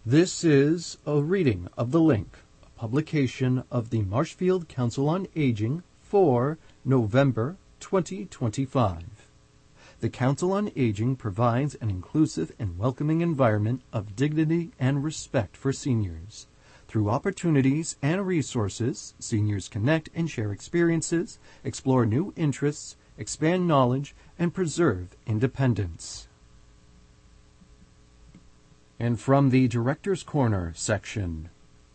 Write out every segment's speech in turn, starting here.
This is a reading of The Link, a publication of the Marshfield Council on Aging for November 2025. The Council on Aging provides an inclusive and welcoming environment of dignity and respect for seniors. Through opportunities and resources, seniors connect and share experiences, explore new interests, expand knowledge, and preserve independence. And from the Director's Corner section.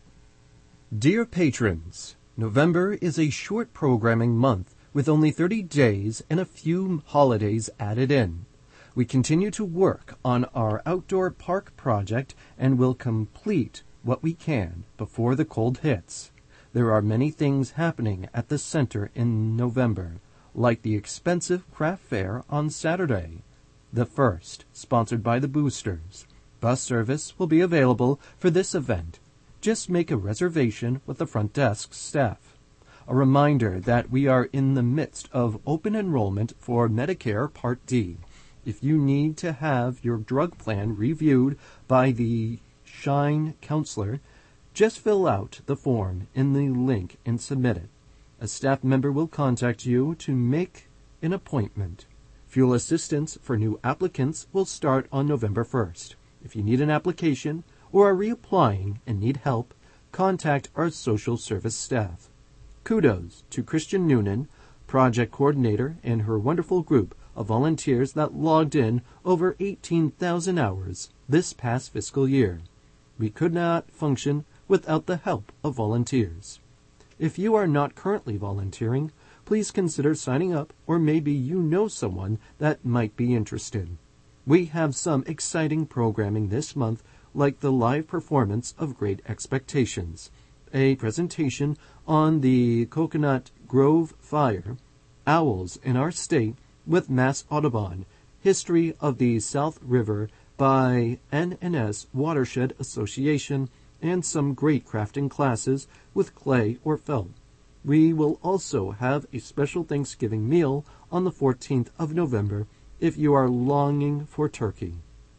Dear patrons, November is a short programming month with only 30 days and a few holidays added in. We continue to work on our outdoor park project and will complete what we can before the cold hits. There are many things happening at the center in November, like the expensive craft fair on Saturday, the first, sponsored by the Boosters. Bus service will be available for this event. Just make a reservation with the front desk staff. A reminder that we are in the midst of open enrollment for Medicare Part D. If you need to have your drug plan reviewed by the Shine counselor, just fill out the form in the link and submit it. A staff member will contact you to make an appointment. Fuel assistance for new applicants will start on November 1st. If you need an application or are reapplying and need help, contact our social service staff. Kudos to Christian Noonan, project coordinator, and her wonderful group of volunteers that logged in over 18,000 hours this past fiscal year. We could not function without the help of volunteers. If you are not currently volunteering, please consider signing up, or maybe you know someone that might be interested. We have some exciting programming this month, like the live performance of Great Expectations, a presentation on the Coconut Grove Fire, Owls in Our State with Mass Audubon, History of the South River by N&S Watershed Association, and some great crafting classes with clay or felt. We will also have a special Thanksgiving meal on the 14th of November if you are longing for turkey.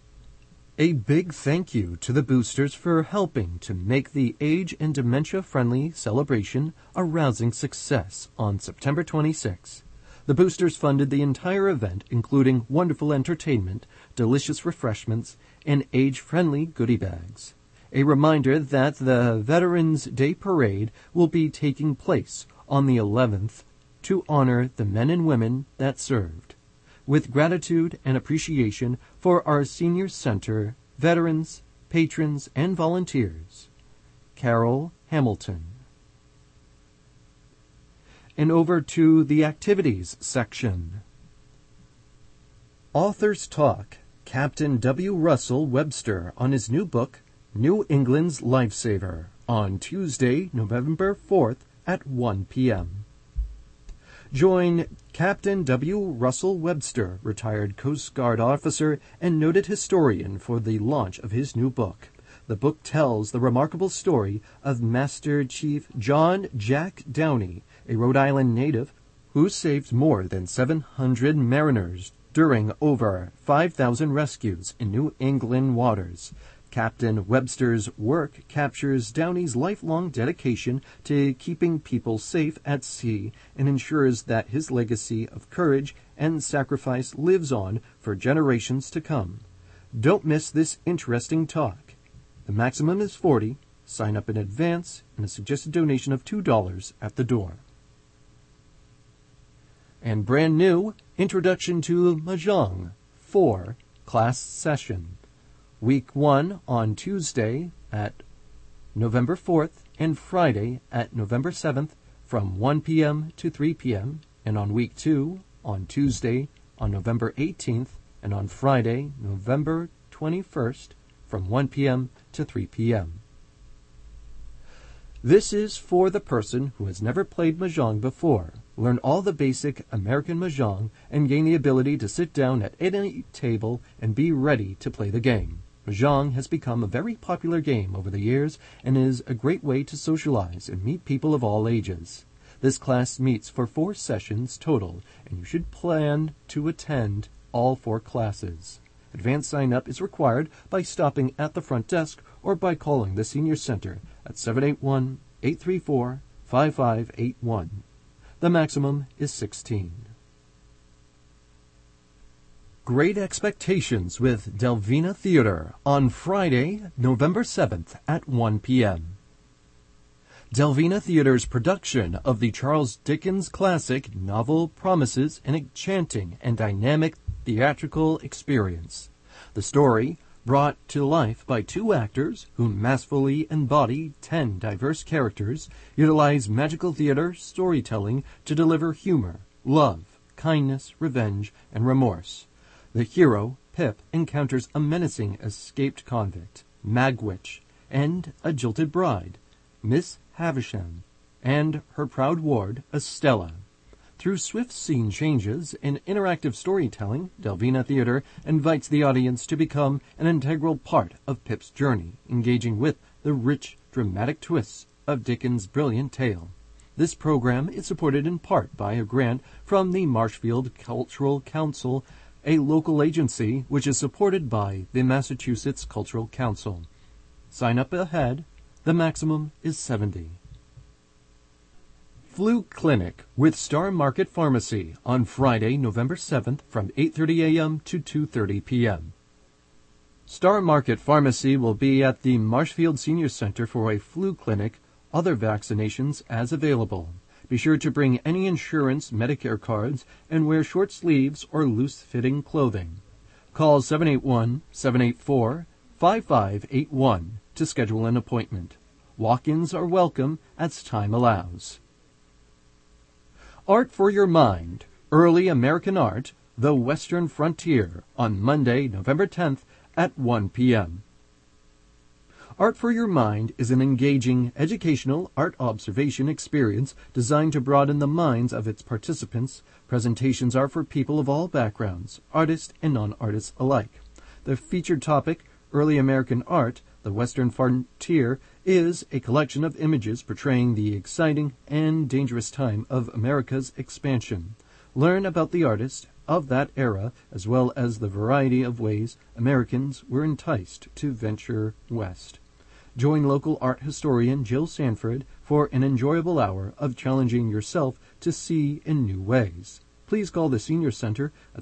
A big thank you to the Boosters for helping to make the age and dementia-friendly celebration a rousing success on September 26. The Boosters funded the entire event, including wonderful entertainment, delicious refreshments, and age-friendly goodie bags. A reminder that the Veterans Day Parade will be taking place on the 11th to honor the men and women that served. With gratitude and appreciation for our senior center, veterans, patrons, and volunteers. Carol Hamilton. And over to the activities section. Authors Talk, Captain W. Russell Webster on his new book, New England's Lifesaver, on Tuesday, November 4th at 1 p.m. Join Captain W. Russell Webster, retired Coast Guard officer and noted historian, for the launch of his new book. The book tells the remarkable story of Master Chief John Jack Downey, a Rhode Island native who saved more than 700 mariners during over 5,000 rescues in New England waters. Captain Webster's work captures Downey's lifelong dedication to keeping people safe at sea and ensures that his legacy of courage and sacrifice lives on for generations to come. Don't miss this interesting talk. The maximum is 40. Sign up in advance and a suggested donation of $2 at the door. And brand new, Introduction to Mahjong 4 class session. Week 1 on Tuesday at November 4th and Friday at November 7th from 1 p.m. to 3 p.m. and on Week 2 on Tuesday on November 18th and on Friday, November 21st from 1 p.m. to 3 p.m. This is for the person who has never played Mahjong before. Learn all the basic American Mahjong and gain the ability to sit down at any table and be ready to play the game. Mahjong has become a very popular game over the years and is a great way to socialize and meet people of all ages. This class meets for 4 sessions total, and you should plan to attend all 4 classes. Advance sign-up is required by stopping at the front desk or by calling the Senior Center at 781-834-5581. The maximum is 16. Great Expectations with Delvina Theater on Friday, November 7th at 1 p.m. Delvina Theater's production of the Charles Dickens classic novel promises an enchanting and dynamic theatrical experience. The story, brought to life by two actors who masterfully embody 10 diverse characters, utilize magical theater storytelling to deliver humor, love, kindness, revenge, and remorse. The hero, Pip, encounters a menacing escaped convict, Magwitch, and a jilted bride, Miss Havisham, and her proud ward, Estella. Through swift scene changes and interactive storytelling, Delvina Theater invites the audience to become an integral part of Pip's journey, engaging with the rich, dramatic twists of Dickens' brilliant tale. This program is supported in part by a grant from the Marshfield Cultural Council, a local agency which is supported by the Massachusetts Cultural Council. Sign up ahead. The maximum is 70. Flu Clinic with Star Market Pharmacy on Friday, November 7th from 8:30 a.m. to 2:30 p.m. Star Market Pharmacy will be at the Marshfield Senior Center for a flu clinic, other vaccinations as available. Be sure to bring any insurance Medicare cards and wear short sleeves or loose-fitting clothing. Call 781-784-5581 to schedule an appointment. Walk-ins are welcome as time allows. Art for Your Mind, Early American Art, The Western Frontier, on Monday, November 10th at 1 p.m. Art for Your Mind is an engaging, educational art observation experience designed to broaden the minds of its participants. Presentations are for people of all backgrounds, artists and non-artists alike. The featured topic, Early American Art, The Western Frontier, is a collection of images portraying the exciting and dangerous time of America's expansion. Learn about the artist of that era, as well as the variety of ways Americans were enticed to venture west. Join local art historian Jill Sanford for an enjoyable hour of challenging yourself to see in new ways. Please call the Senior Center at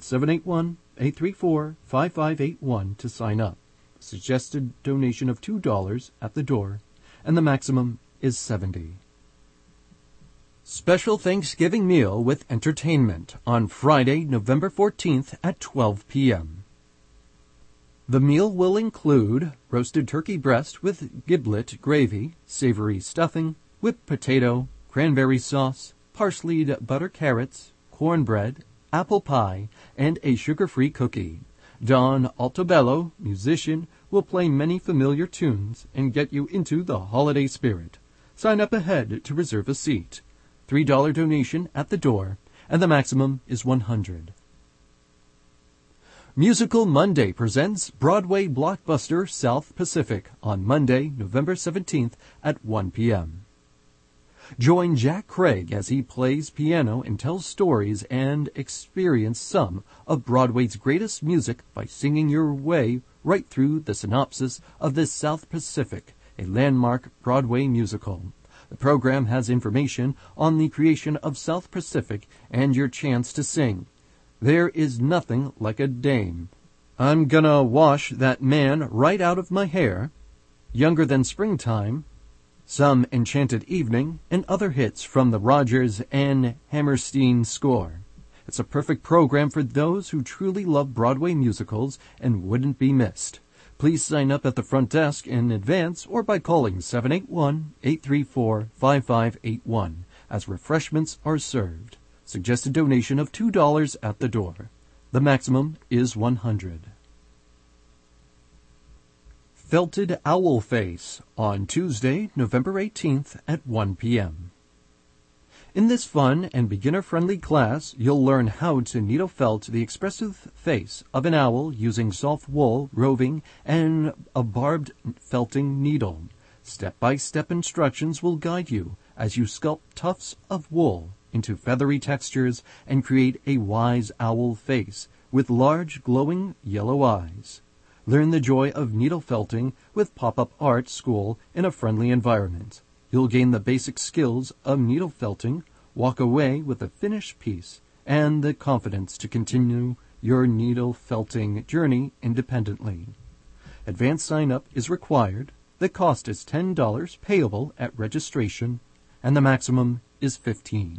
781-834-5581 to sign up. Suggested donation of $2 at the door, and the maximum is 70. Special Thanksgiving meal with entertainment on Friday, November 14th at 12 p.m. The meal will include roasted turkey breast with giblet gravy, savory stuffing, whipped potato, cranberry sauce, parsleyed butter carrots, cornbread, apple pie, and a sugar-free cookie. Don Altobello, musician, will play many familiar tunes and get you into the holiday spirit. Sign up ahead to reserve a seat. $3 donation at the door, and the maximum is 100. Musical Monday presents Broadway blockbuster South Pacific on Monday, November 17th at 1 p.m. Join Jack Craig as he plays piano and tells stories, and experience some of Broadway's greatest music by singing your way right through the synopsis of this South Pacific, a landmark Broadway musical. The program has information on the creation of South Pacific and your chance to sing. There is nothing like a dame. I'm gonna wash that man right out of my hair. Younger Than Springtime. Some Enchanted Evening, and other hits from the Rodgers and Hammerstein score. It's a perfect program for those who truly love Broadway musicals and wouldn't be missed. Please sign up at the front desk in advance or by calling 781-834-5581 as refreshments are served. Suggested donation of $2 at the door. The maximum is 100. Felted Owl Face on Tuesday, November 18th at 1 p.m. In this fun and beginner-friendly class, you'll learn how to needle felt the expressive face of an owl using soft wool, roving, and a barbed felting needle. Step-by-step instructions will guide you as you sculpt tufts of wool into feathery textures and create a wise owl face with large glowing yellow eyes. Learn the joy of needle felting with Pop-Up Art School in a friendly environment. You'll gain the basic skills of needle felting, walk away with a finished piece, and the confidence to continue your needle felting journey independently. Advance sign-up is required. The cost is $10 payable at registration, and the maximum is $15.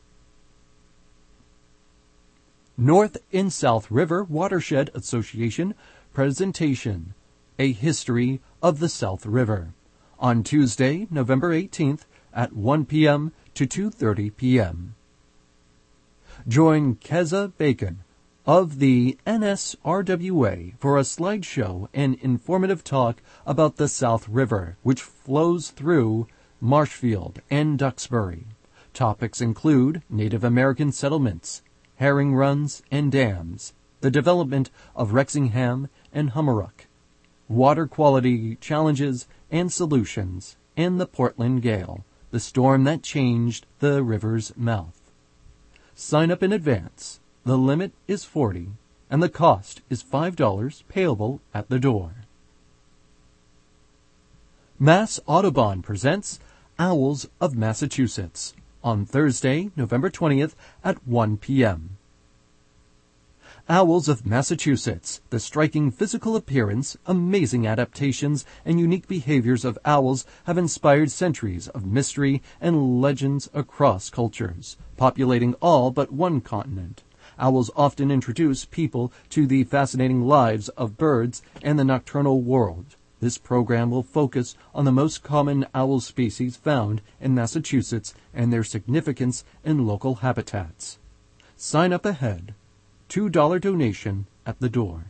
North and South River Watershed Association presentation, A History of the South River, on Tuesday, November 18th at 1 p.m. to 2:30 p.m. Join Kezia Bacon of the NSRWA for a slideshow and informative talk about the South River, which flows through Marshfield and Duxbury. Topics include Native American settlements, herring runs and dams, the development of Wrexingham and Hummerock, water quality challenges and solutions, and the Portland Gale, the storm that changed the river's mouth. Sign up in advance. The limit is $40, and the cost is $5 payable at the door. Mass Audubon presents Owls of Massachusetts on Thursday, November 20th at 1 p.m. Owls of Massachusetts, the striking physical appearance, amazing adaptations, and unique behaviors of owls have inspired centuries of mystery and legends across cultures, populating all but one continent. Owls often introduce people to the fascinating lives of birds and the nocturnal world. This program will focus on the most common owl species found in Massachusetts and their significance in local habitats. Sign up ahead. $2 donation at the door.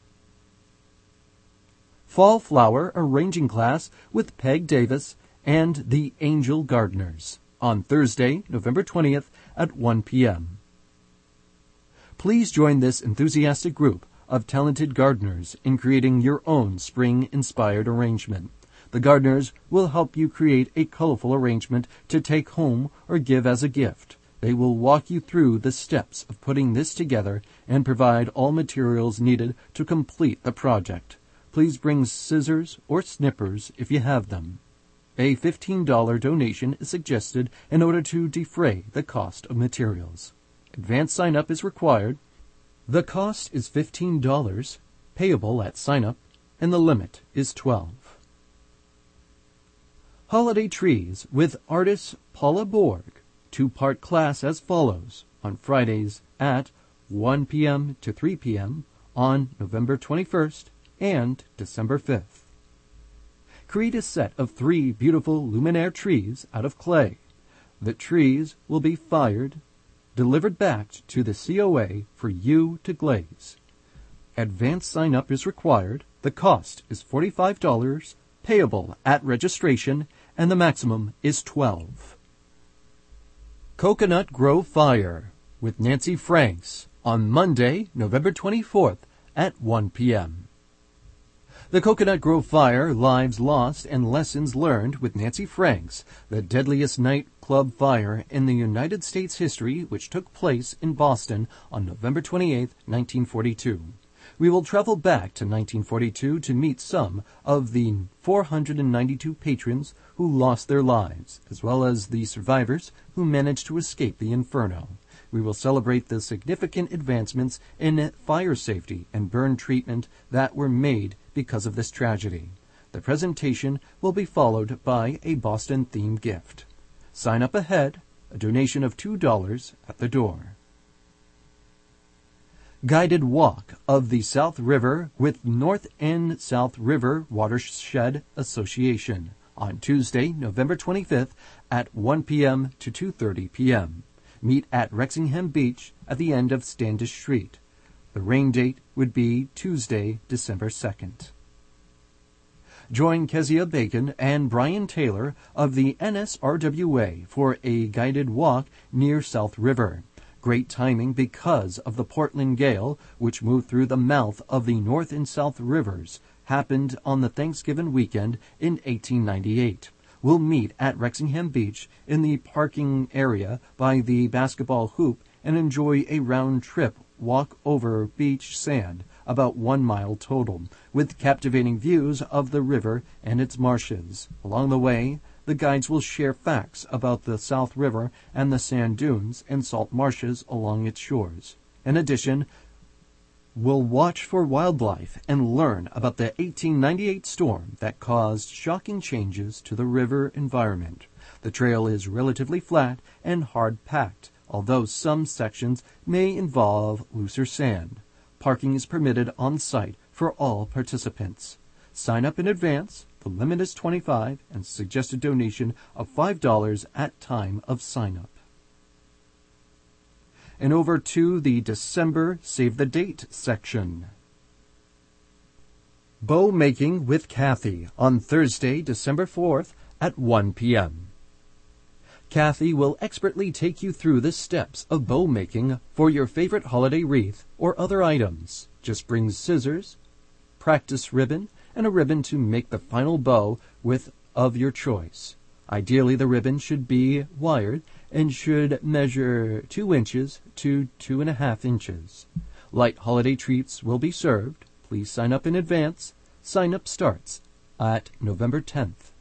Fall Flower Arranging Class with Peg Davis and the Angel Gardeners on Thursday, November 20th at 1 p.m. Please join this enthusiastic group of talented gardeners in creating your own spring-inspired arrangement. The gardeners will help you create a colorful arrangement to take home or give as a gift. They will walk you through the steps of putting this together and provide all materials needed to complete the project. Please bring scissors or snippers if you have them. A $15 donation is suggested in order to defray the cost of materials. Advance sign-up is required. The cost is $15, payable at sign-up, and the limit is $12. Holiday Trees with artist Paula Borg. Two-part class as follows on Fridays at 1 p.m. to 3 p.m. on November 21st and December 5th. Create a set of 3 beautiful luminaire trees out of clay. The trees will be fired, delivered back to the COA for you to glaze. Advance sign-up is required. The cost is $45, payable at registration, and the maximum is $12. Coconut Grove Fire with Nancy Franks on Monday, November 24th at 1 p.m. The Coconut Grove Fire, Lives Lost and Lessons Learned with Nancy Franks, the deadliest nightclub fire in the United States history, which took place in Boston on November 28, 1942. We will travel back to 1942 to meet some of the 492 patrons who lost their lives, as well as the survivors who managed to escape the inferno. We will celebrate the significant advancements in fire safety and burn treatment that were made because of this tragedy. The presentation will be followed by a Boston-themed gift. Sign up ahead, a donation of $2 at the door. Guided Walk of the South River with North and South River Watershed Association on Tuesday, November 25th at 1 p.m. to 2:30 p.m. Meet at Wrexingham Beach at the end of Standish Street. The rain date would be Tuesday, December 2nd. Join Kezia Bacon and Brian Taylor of the NSRWA for a guided walk near South River. Great timing because of the Portland Gale, which moved through the mouth of the North and South Rivers, happened on the Thanksgiving weekend in 1898. We'll meet at Wrexingham Beach in the parking area by the basketball hoop and enjoy a round trip walk over beach sand, about 1 mile total, with captivating views of the river and its marshes. Along the way, the guides will share facts about the South River and the sand dunes and salt marshes along its shores. In addition, we'll watch for wildlife and learn about the 1898 storm that caused shocking changes to the river environment. The trail is relatively flat and hard-packed, although some sections may involve looser sand. Parking is permitted on site for all participants. Sign up in advance. The limit is $25 and suggested donation of $5 at time of sign-up. And over to the December Save the Date section. Bow Making with Kathy on Thursday, December 4th at 1 p.m. Kathy will expertly take you through the steps of bow making for your favorite holiday wreath or other items. Just bring scissors, practice ribbon, and a ribbon to make the final bow with of your choice. Ideally, the ribbon should be wired and should measure 2 inches to 2.5 inches. Light holiday treats will be served. Please sign up in advance. Sign-up starts at November 10th.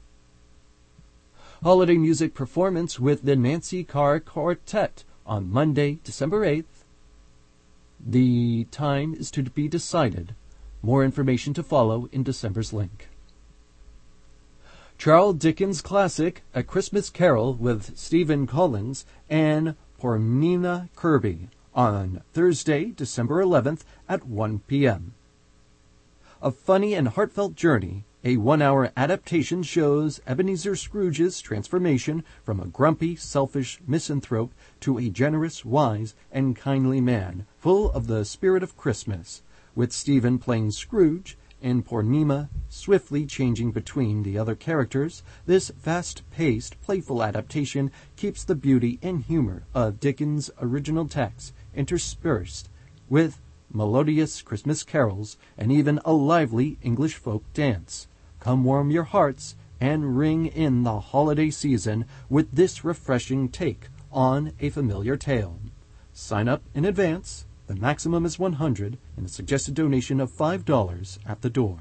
Holiday music performance with the Nancy Carr Quartet on Monday, December 8th. The time is to be decided. More information to follow in December's link. Charles Dickens classic A Christmas Carol with Stephen Collins and Pornina Kirby on Thursday, December 11th at 1 p.m. A funny and heartfelt journey, a 1-hour adaptation shows Ebenezer Scrooge's transformation from a grumpy, selfish misanthrope to a generous, wise, and kindly man, full of the spirit of Christmas, with Stephen playing Scrooge and Pornima swiftly changing between the other characters. This fast-paced, playful adaptation keeps the beauty and humor of Dickens' original text interspersed with melodious Christmas carols and even a lively English folk dance. Come warm your hearts and ring in the holiday season with this refreshing take on a familiar tale. Sign up in advance. The maximum is $100 and a suggested donation of $5 at the door.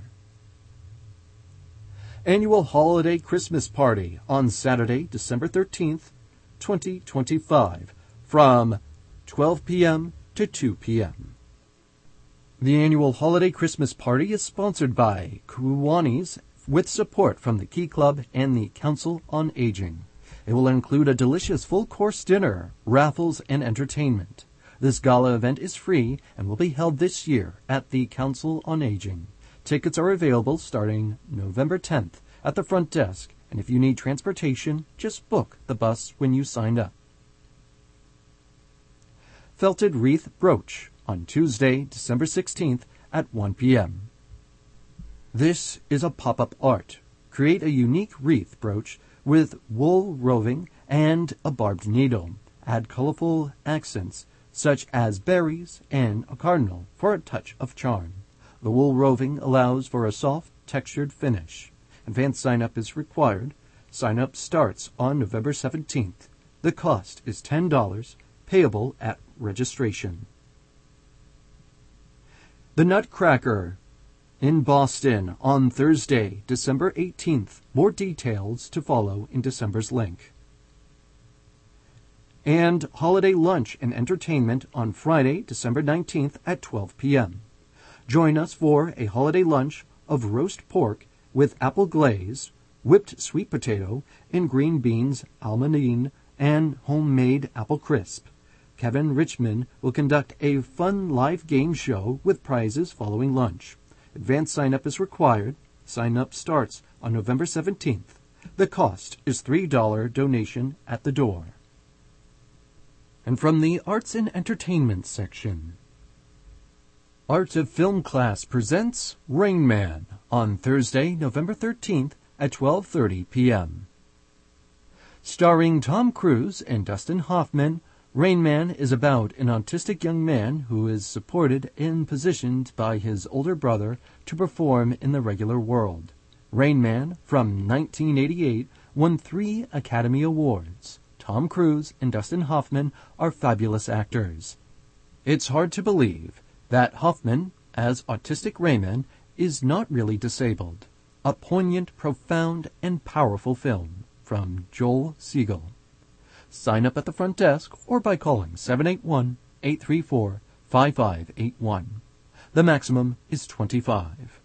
Annual Holiday Christmas Party on Saturday, December 13th, 2025, from 12 p.m. to 2 p.m. The annual Holiday Christmas Party is sponsored by Kiwanis with support from the Key Club and the Council on Aging. It will include a delicious full-course dinner, raffles, and entertainment. This gala event is free and will be held this year at the Council on Aging. Tickets are available starting November 10th at the front desk, and if you need transportation, just book the bus when you sign up. Felted Wreath Brooch on Tuesday, December 16th at 1 p.m. This is a pop-up art. Create a unique wreath brooch with wool roving and a barbed needle. Add colorful accents such as berries and a cardinal for a touch of charm. The wool roving allows for a soft, textured finish. Advanced sign-up is required. Sign-up starts on November 17th. The cost is $10, payable at registration. The Nutcracker in Boston on Thursday, December 18th. More details to follow in December's link. And holiday lunch and entertainment on Friday, December 19th at 12 p.m. Join us for a holiday lunch of roast pork with apple glaze, whipped sweet potato, and green beans, almondine, and homemade apple crisp. Kevin Richmond will conduct a fun live game show with prizes following lunch. Advanced sign-up is required. Sign-up starts on November 17th. The cost is $3 donation at the door. And from the Arts and Entertainment section, Art of Film class presents Rain Man on Thursday, November 13th at 12:30 p.m. Starring Tom Cruise and Dustin Hoffman, Rain Man is about an autistic young man who is supported and positioned by his older brother to perform in the regular world. Rain Man, from 1988, won 3 Academy Awards. Tom Cruise and Dustin Hoffman are fabulous actors. It's hard to believe that Hoffman, as autistic Raymond, is not really disabled. A poignant, profound, and powerful film from Joel Siegel. Sign up at the front desk or by calling 781-834-5581. The maximum is 25.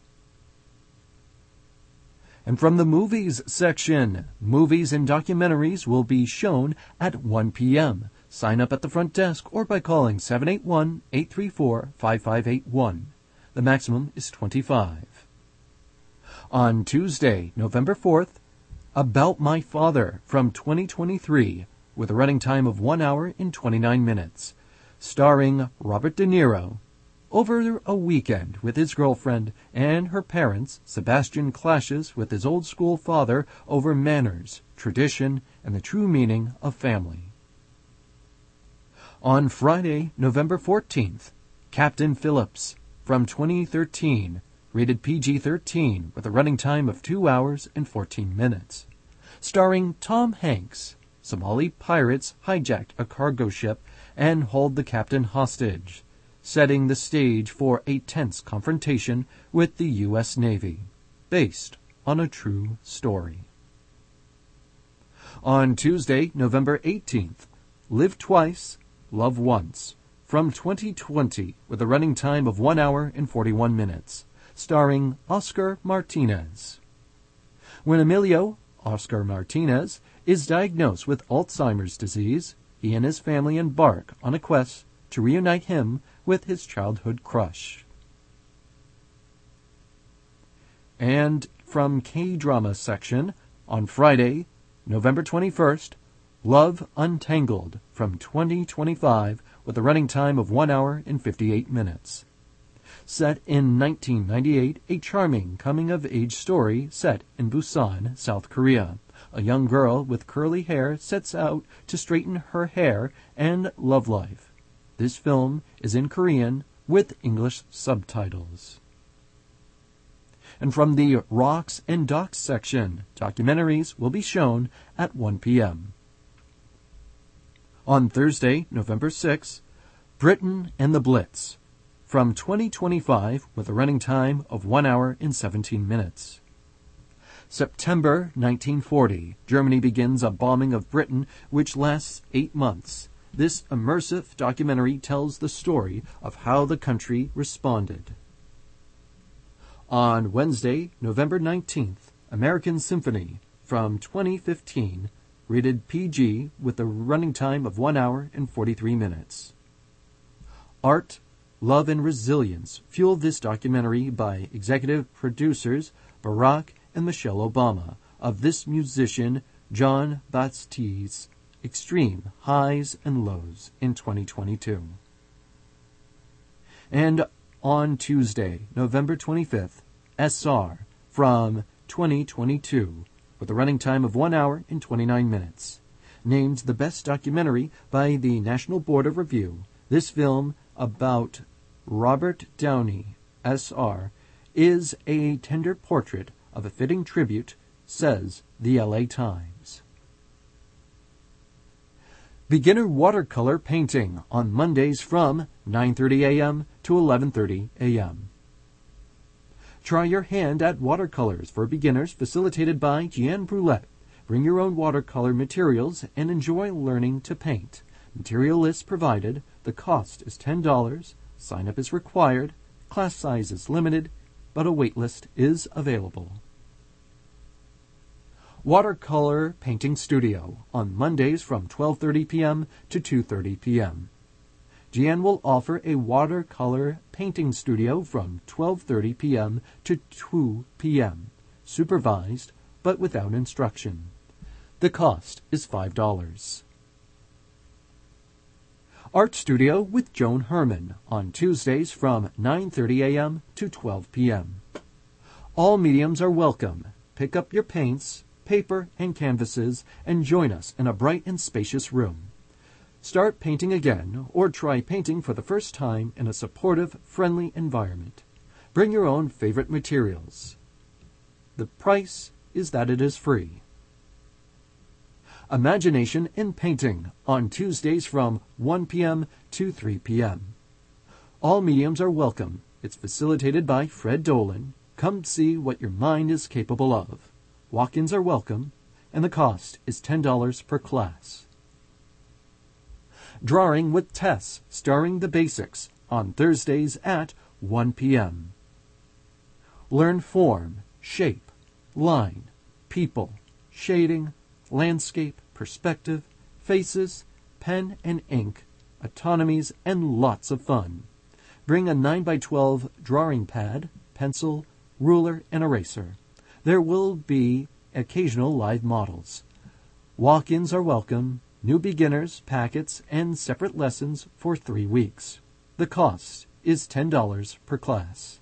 And from the movies section, movies and documentaries will be shown at 1 p.m. Sign up at the front desk or by calling 781-834-5581. The maximum is 25. On Tuesday, November 4th, About My Father from 2023, with a running time of 1 hour and 29 minutes, starring Robert De Niro. Over a weekend with his girlfriend and her parents, Sebastian clashes with his old-school father over manners, tradition, and the true meaning of family. On Friday, November 14th, Captain Phillips from 2013, rated PG-13 with a running time of 2 hours and 14 minutes. Starring Tom Hanks, Somali pirates hijacked a cargo ship and hold the captain hostage, setting the stage for a tense confrontation with the U.S. Navy, based on a true story. On Tuesday, November 18th, Live Twice, Love Once, from 2020, with a running time of 1 hour and 41 minutes, starring Oscar Martinez. When Emilio, Oscar Martinez, is diagnosed with Alzheimer's disease, he and his family embark on a quest to reunite him with his childhood crush. And from K-drama section, on Friday, November 21st, Love Untangled from 2025 with a running time of 1 hour and 58 minutes. Set in 1998, a charming coming-of-age story set in Busan, South Korea. A young girl with curly hair sets out to straighten her hair and love life. This film is in Korean with English subtitles. And from the Rocks and Docs section, documentaries will be shown at 1 p.m. On Thursday, November 6th, Britain and the Blitz, from 2025 with a running time of 1 hour and 17 minutes. September 1940, Germany begins a bombing of Britain which lasts 8 months. This immersive documentary tells the story of how the country responded. On Wednesday, November 19th, American Symphony, from 2015, rated PG with a running time of 1 hour and 43 minutes. Art, Love, and Resilience fuel this documentary by executive producers Barack and Michelle Obama of this musician John Batiste's extreme highs and lows in 2022. And on Tuesday, November 25th, SR from 2022 with a running time of 1 hour and 29 minutes. Named the best documentary by the National Board of Review, this film about Robert Downey, SR, is a tender portrait of a fitting tribute, says the LA Times. Beginner watercolor painting on Mondays from 9:30 a.m. to 11:30 a.m. Try your hand at watercolors for beginners facilitated by Jeanne Brulette. Bring your own watercolor materials and enjoy learning to paint. Material list provided. The cost is $10. Sign up is required. Class size is limited, but a wait list is available. Watercolor Painting Studio on Mondays from 12:30 p.m. to 2:30 p.m. Jeanne will offer a watercolor painting studio from 12:30 p.m. to 2 p.m., supervised but without instruction. The cost is $5. Art Studio with Joan Herman on Tuesdays from 9:30 a.m. to 12 p.m. All mediums are welcome. Pick up your paints, paper, and canvases and join us in a bright and spacious room. Start painting again or try painting for the first time in a supportive, friendly environment. Bring your own favorite materials. The price is that it is free. Imagination in Painting on Tuesdays from 1 p.m. to 3 p.m. All mediums are welcome. It's facilitated by Fred Dolan. Come see what your mind is capable of. Walk-ins are welcome, and the cost is $10 per class. Drawing with Tess, starring the basics, on Thursdays at 1 p.m. Learn form, shape, line, people, shading, landscape, perspective, faces, pen and ink, autonomies, and lots of fun. Bring a 9x12 drawing pad, pencil, ruler, and eraser. There will be occasional live models. Walk-ins are welcome, new beginners, packets, and separate lessons for 3 weeks. The cost is $10 per class.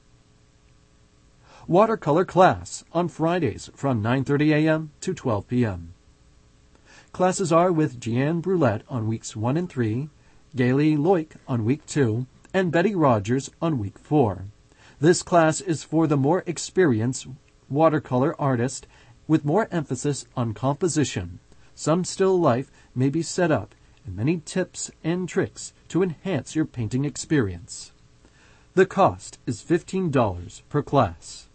Watercolor class on Fridays from 9:30 a.m. to 12 p.m. Classes are with Jeanne Brulette on weeks 1 and 3, Gayle Loic on week 2, and Betty Rogers on week 4. This class is for the more experienced watercolor artist with more emphasis on composition. Some still life may be set up, and many tips and tricks to enhance your painting experience. The cost is $15 per class.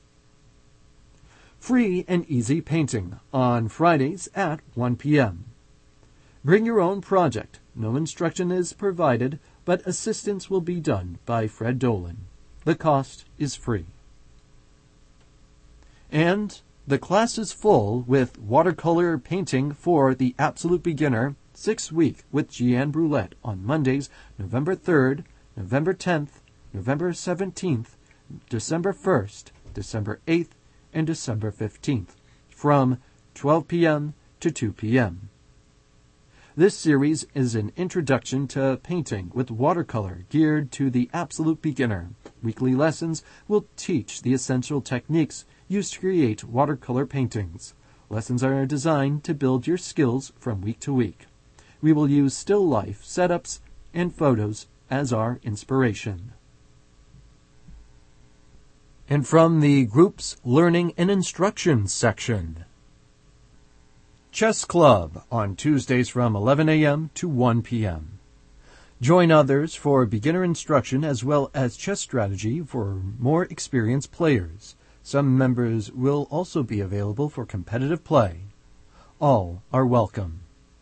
Free and easy painting on Fridays at 1 p.m. Bring your own project. No instruction is provided, but assistance will be done by Fred Dolan. The cost is free. And the class is full with watercolor painting for the absolute beginner 6-week with Jeanne Brulette on Mondays, November 3rd, November 10th, November 17th, December 1st, December 8th, and December 15th, from 12 p.m. to 2 p.m. This series is an introduction to painting with watercolor geared to the absolute beginner. Weekly lessons will teach the essential techniques used to create watercolor paintings. Lessons are designed to build your skills from week to week. We will use still life, setups, and photos as our inspiration. And from the group's Learning and Instruction section. Chess Club on Tuesdays from 11 a.m. to 1 p.m. Join others for beginner instruction as well as chess strategy for more experienced players. Some members will also be available for competitive play. All are welcome.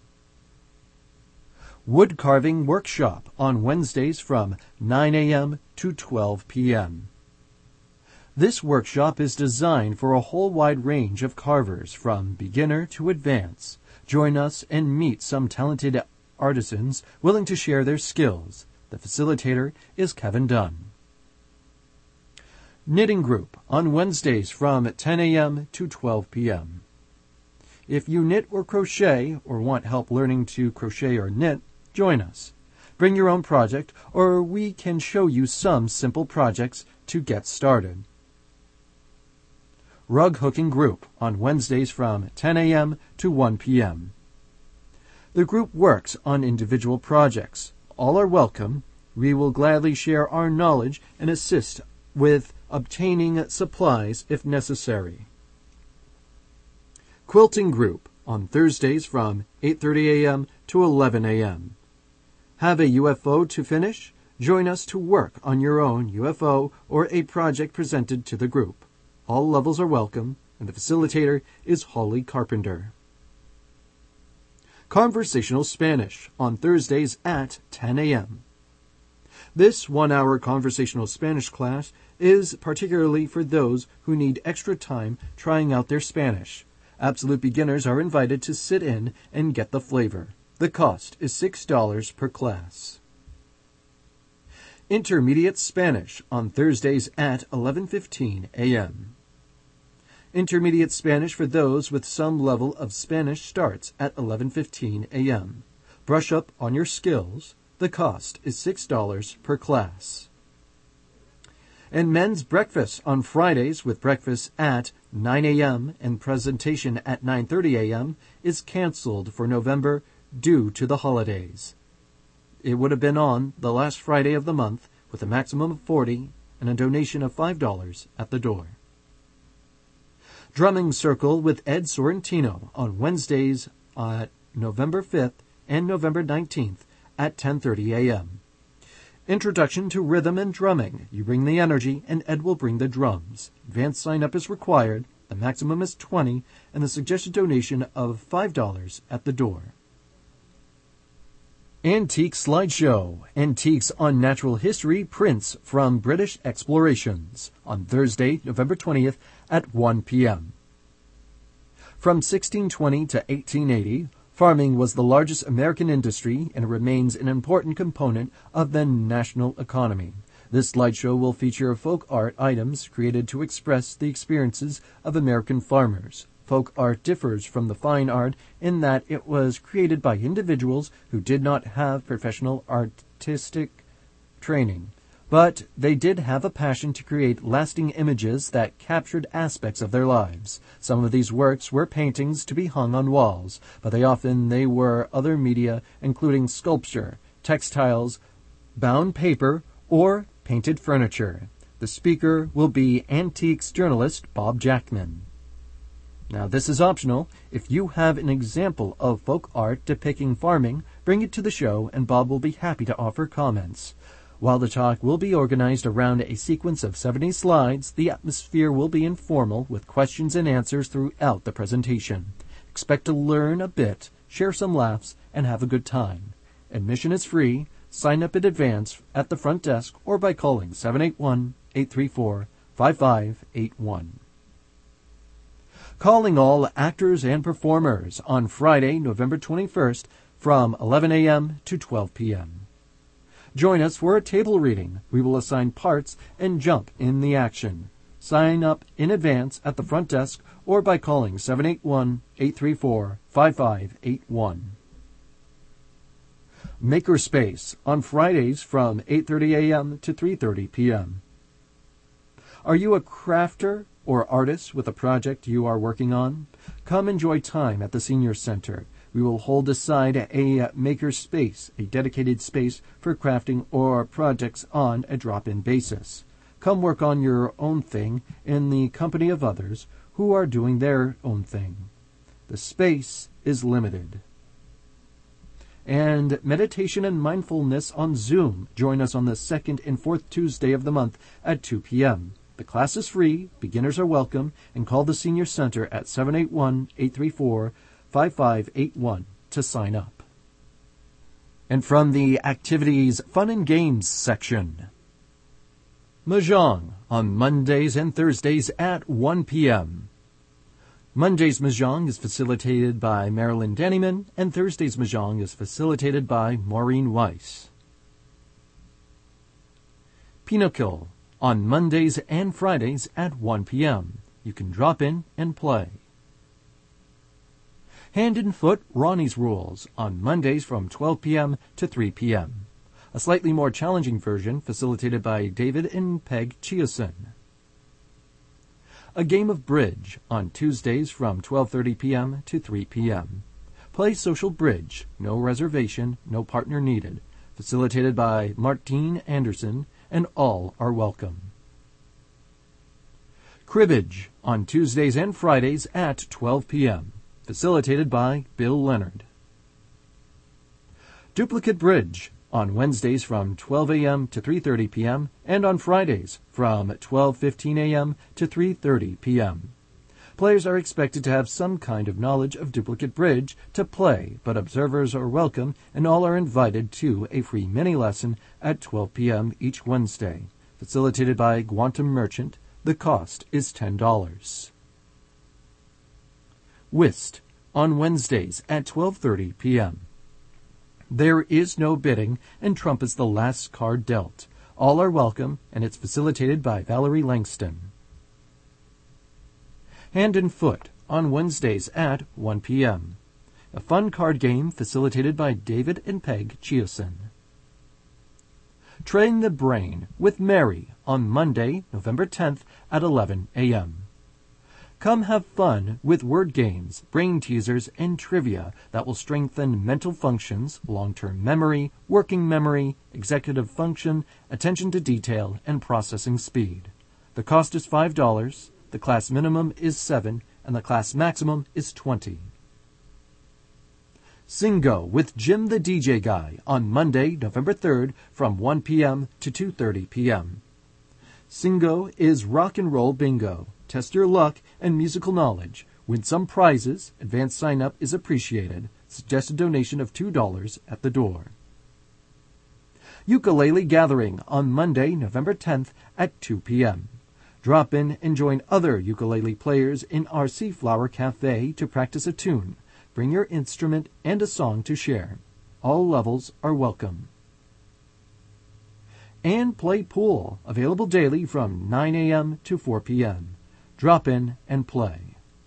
Wood Carving Workshop on Wednesdays from 9 a.m. to 12 p.m. This workshop is designed for a whole wide range of carvers, from beginner to advanced. Join us and meet some talented artisans willing to share their skills. The facilitator is Kevin Dunn. Knitting Group on Wednesdays from 10 a.m. to 12 p.m. If you knit or crochet or want help learning to crochet or knit, join us. Bring your own project, or we can show you some simple projects to get started. Rug Hooking Group on Wednesdays from 10 a.m. to 1 p.m. The group works on individual projects. All are welcome. We will gladly share our knowledge and assist with obtaining supplies if necessary. Quilting Group on Thursdays from 8:30 a.m. to 11 a.m. Have a UFO to finish? Join us to work on your own UFO or a project presented to the group. All levels are welcome, and the facilitator is Holly Carpenter. Conversational Spanish on Thursdays at 10 a.m. This 1-hour conversational Spanish class is particularly for those who need extra time trying out their Spanish. Absolute beginners are invited to sit in and get the flavor. The cost is $6 per class. Intermediate Spanish on Thursdays at 11:15 a.m. Intermediate Spanish for those with some level of Spanish starts at 11:15 a.m. Brush up on your skills. The cost is $6 per class. And Men's Breakfast on Fridays with breakfast at 9 a.m. and presentation at 9:30 a.m. is canceled for November due to the holidays. It would have been on the last Friday of the month with a maximum of 40 and a donation of $5 at the door. Drumming Circle with Ed Sorrentino on Wednesdays at November 5th and November 19th at 10:30 a.m. Introduction to Rhythm and Drumming. You bring the energy, and Ed will bring the drums. Advanced sign-up is required. The maximum is $20, and the suggested donation of $5 at the door. Antique Slideshow. Antiques on Natural History prints from British Explorations on Thursday, November 20th at 1 p.m. From 1620 to 1880, farming was the largest American industry and remains an important component of the national economy. This slideshow will feature folk art items created to express the experiences of American farmers. Folk art differs from the fine art in that it was created by individuals who did not have professional artistic training, but they did have a passion to create lasting images that captured aspects of their lives. Some of these works were paintings to be hung on walls, but they were other media, including sculpture, textiles, bound paper, or painted furniture. The speaker will be antiques journalist Bob Jackman. Now, this is optional. If you have an example of folk art depicting farming, bring it to the show and Bob will be happy to offer comments. While the talk will be organized around a sequence of 70 slides, the atmosphere will be informal with questions and answers throughout the presentation. Expect to learn a bit, share some laughs, and have a good time. Admission is free. Sign up in advance at the front desk or by calling 781-834-5581. Calling all actors and performers on Friday, November 21st from 11 a.m. to 12 p.m. Join us for a table reading. We will assign parts and jump in the action. Sign up in advance at the front desk or by calling 781-834-5581. Makerspace on Fridays from 8:30 a.m. to 3:30 p.m. Are you a crafter or artist with a project you are working on? Come enjoy time at the Senior Center. We will hold aside a makerspace, a dedicated space for crafting or projects on a drop-in basis. Come work on your own thing in the company of others who are doing their own thing. The space is limited. And meditation and mindfulness on Zoom. Join us on the second and fourth Tuesday of the month at 2 p.m. The class is free, beginners are welcome, and call the Senior Center at 781-834-5581 to sign up. And from the Activities, Fun and Games section, Mahjong on Mondays and Thursdays at 1 p.m. Monday's Mahjong is facilitated by Marilyn Dennyman, and Thursday's Mahjong is facilitated by Maureen Weiss. Pinochle on Mondays and Fridays at 1 p.m. You can drop in and play. Hand and Foot Ronnie's Rules on Mondays from 12 p.m. to 3 p.m. A slightly more challenging version facilitated by David and Peg Chioson. A game of bridge on Tuesdays from 12:30 p.m. to 3 p.m. Play social bridge, no reservation, no partner needed. Facilitated by Martine Anderson, and all are welcome. Cribbage on Tuesdays and Fridays at 12 p.m. Facilitated by Bill Leonard. Duplicate Bridge on Wednesdays from 12 a.m. to 3:30 p.m. and on Fridays from 12:15 a.m. to 3:30 p.m. Players are expected to have some kind of knowledge of duplicate bridge to play, but observers are welcome and all are invited to a free mini-lesson at 12 p.m. each Wednesday. Facilitated by Quantum Merchant, the cost is $10. Whist on Wednesdays at 12:30 p.m. There is no bidding, and Trump is the last card dealt. All are welcome, and it's facilitated by Valerie Langston. Hand and Foot on Wednesdays at 1 p.m. A fun card game facilitated by David and Peg Chioson. Train the Brain with Mary on Monday, November 10th at 11 a.m. Come have fun with word games, brain teasers, and trivia that will strengthen mental functions, long-term memory, working memory, executive function, attention to detail, and processing speed. The cost is $5, the class minimum is 7, and the class maximum is 20. Singo with Jim the DJ Guy on Monday, November 3rd from 1 p.m. to 2:30 p.m. Singo is rock and roll bingo. Test your luck and musical knowledge. Win some prizes. Advanced sign-up is appreciated. Suggested donation of $2 at the door. Ukulele Gathering on Monday, November 10th at 2 p.m. Drop in and join other ukulele players in our Seaflower Cafe to practice a tune. Bring your instrument and a song to share. All levels are welcome. And Play Pool, available daily from 9 a.m. to 4 p.m. Drop in and play.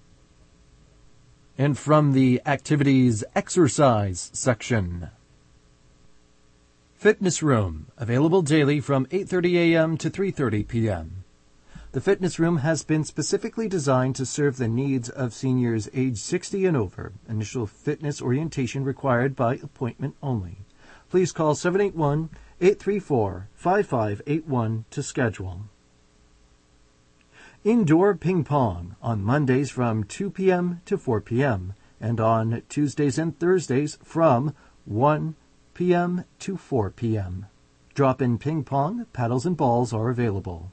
And from the Activities Exercise section. Fitness Room, available daily from 8:30 a.m. to 3:30 p.m. The Fitness Room has been specifically designed to serve the needs of seniors age 60 and over. Initial fitness orientation required by appointment only. Please call 781-834-5581 to schedule. Indoor Ping Pong on Mondays from 2 p.m. to 4 p.m. and on Tuesdays and Thursdays from 1 p.m. to 4 p.m. Drop-in ping pong, paddles and balls are available.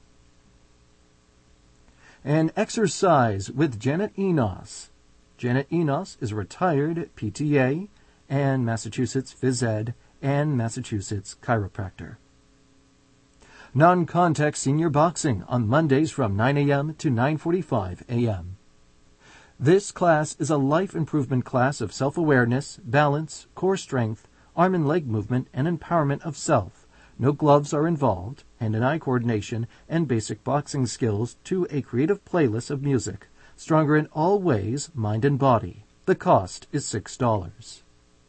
And Exercise with Janet Enos. Janet Enos is a retired PTA and Massachusetts Phys Ed and Massachusetts chiropractor. Non-contact senior boxing on Mondays from 9 a.m. to 9:45 a.m. This class is a life improvement class of self-awareness, balance, core strength, arm and leg movement, and empowerment of self. No gloves are involved, hand-and-eye coordination, and basic boxing skills to a creative playlist of music. Stronger in all ways, mind and body. The cost is $6.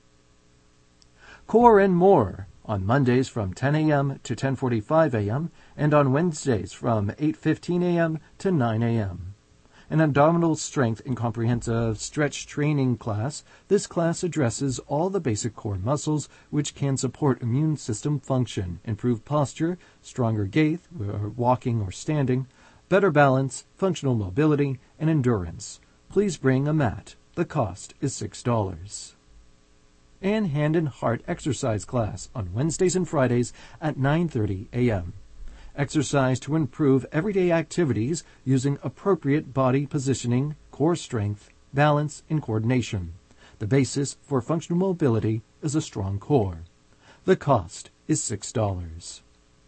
Core and More on Mondays from 10 a.m. to 10:45 a.m. and on Wednesdays from 8:15 a.m. to 9 a.m. An abdominal strength and comprehensive stretch training class. This class addresses all the basic core muscles which can support immune system function, improve posture, stronger gait, walking or standing, better balance, functional mobility, and endurance. Please bring a mat. The cost is $6. And Hand and Heart exercise class on Wednesdays and Fridays at 9:30 a.m. Exercise to improve everyday activities using appropriate body positioning, core strength, balance, and coordination. The basis for functional mobility is a strong core. The cost is $6.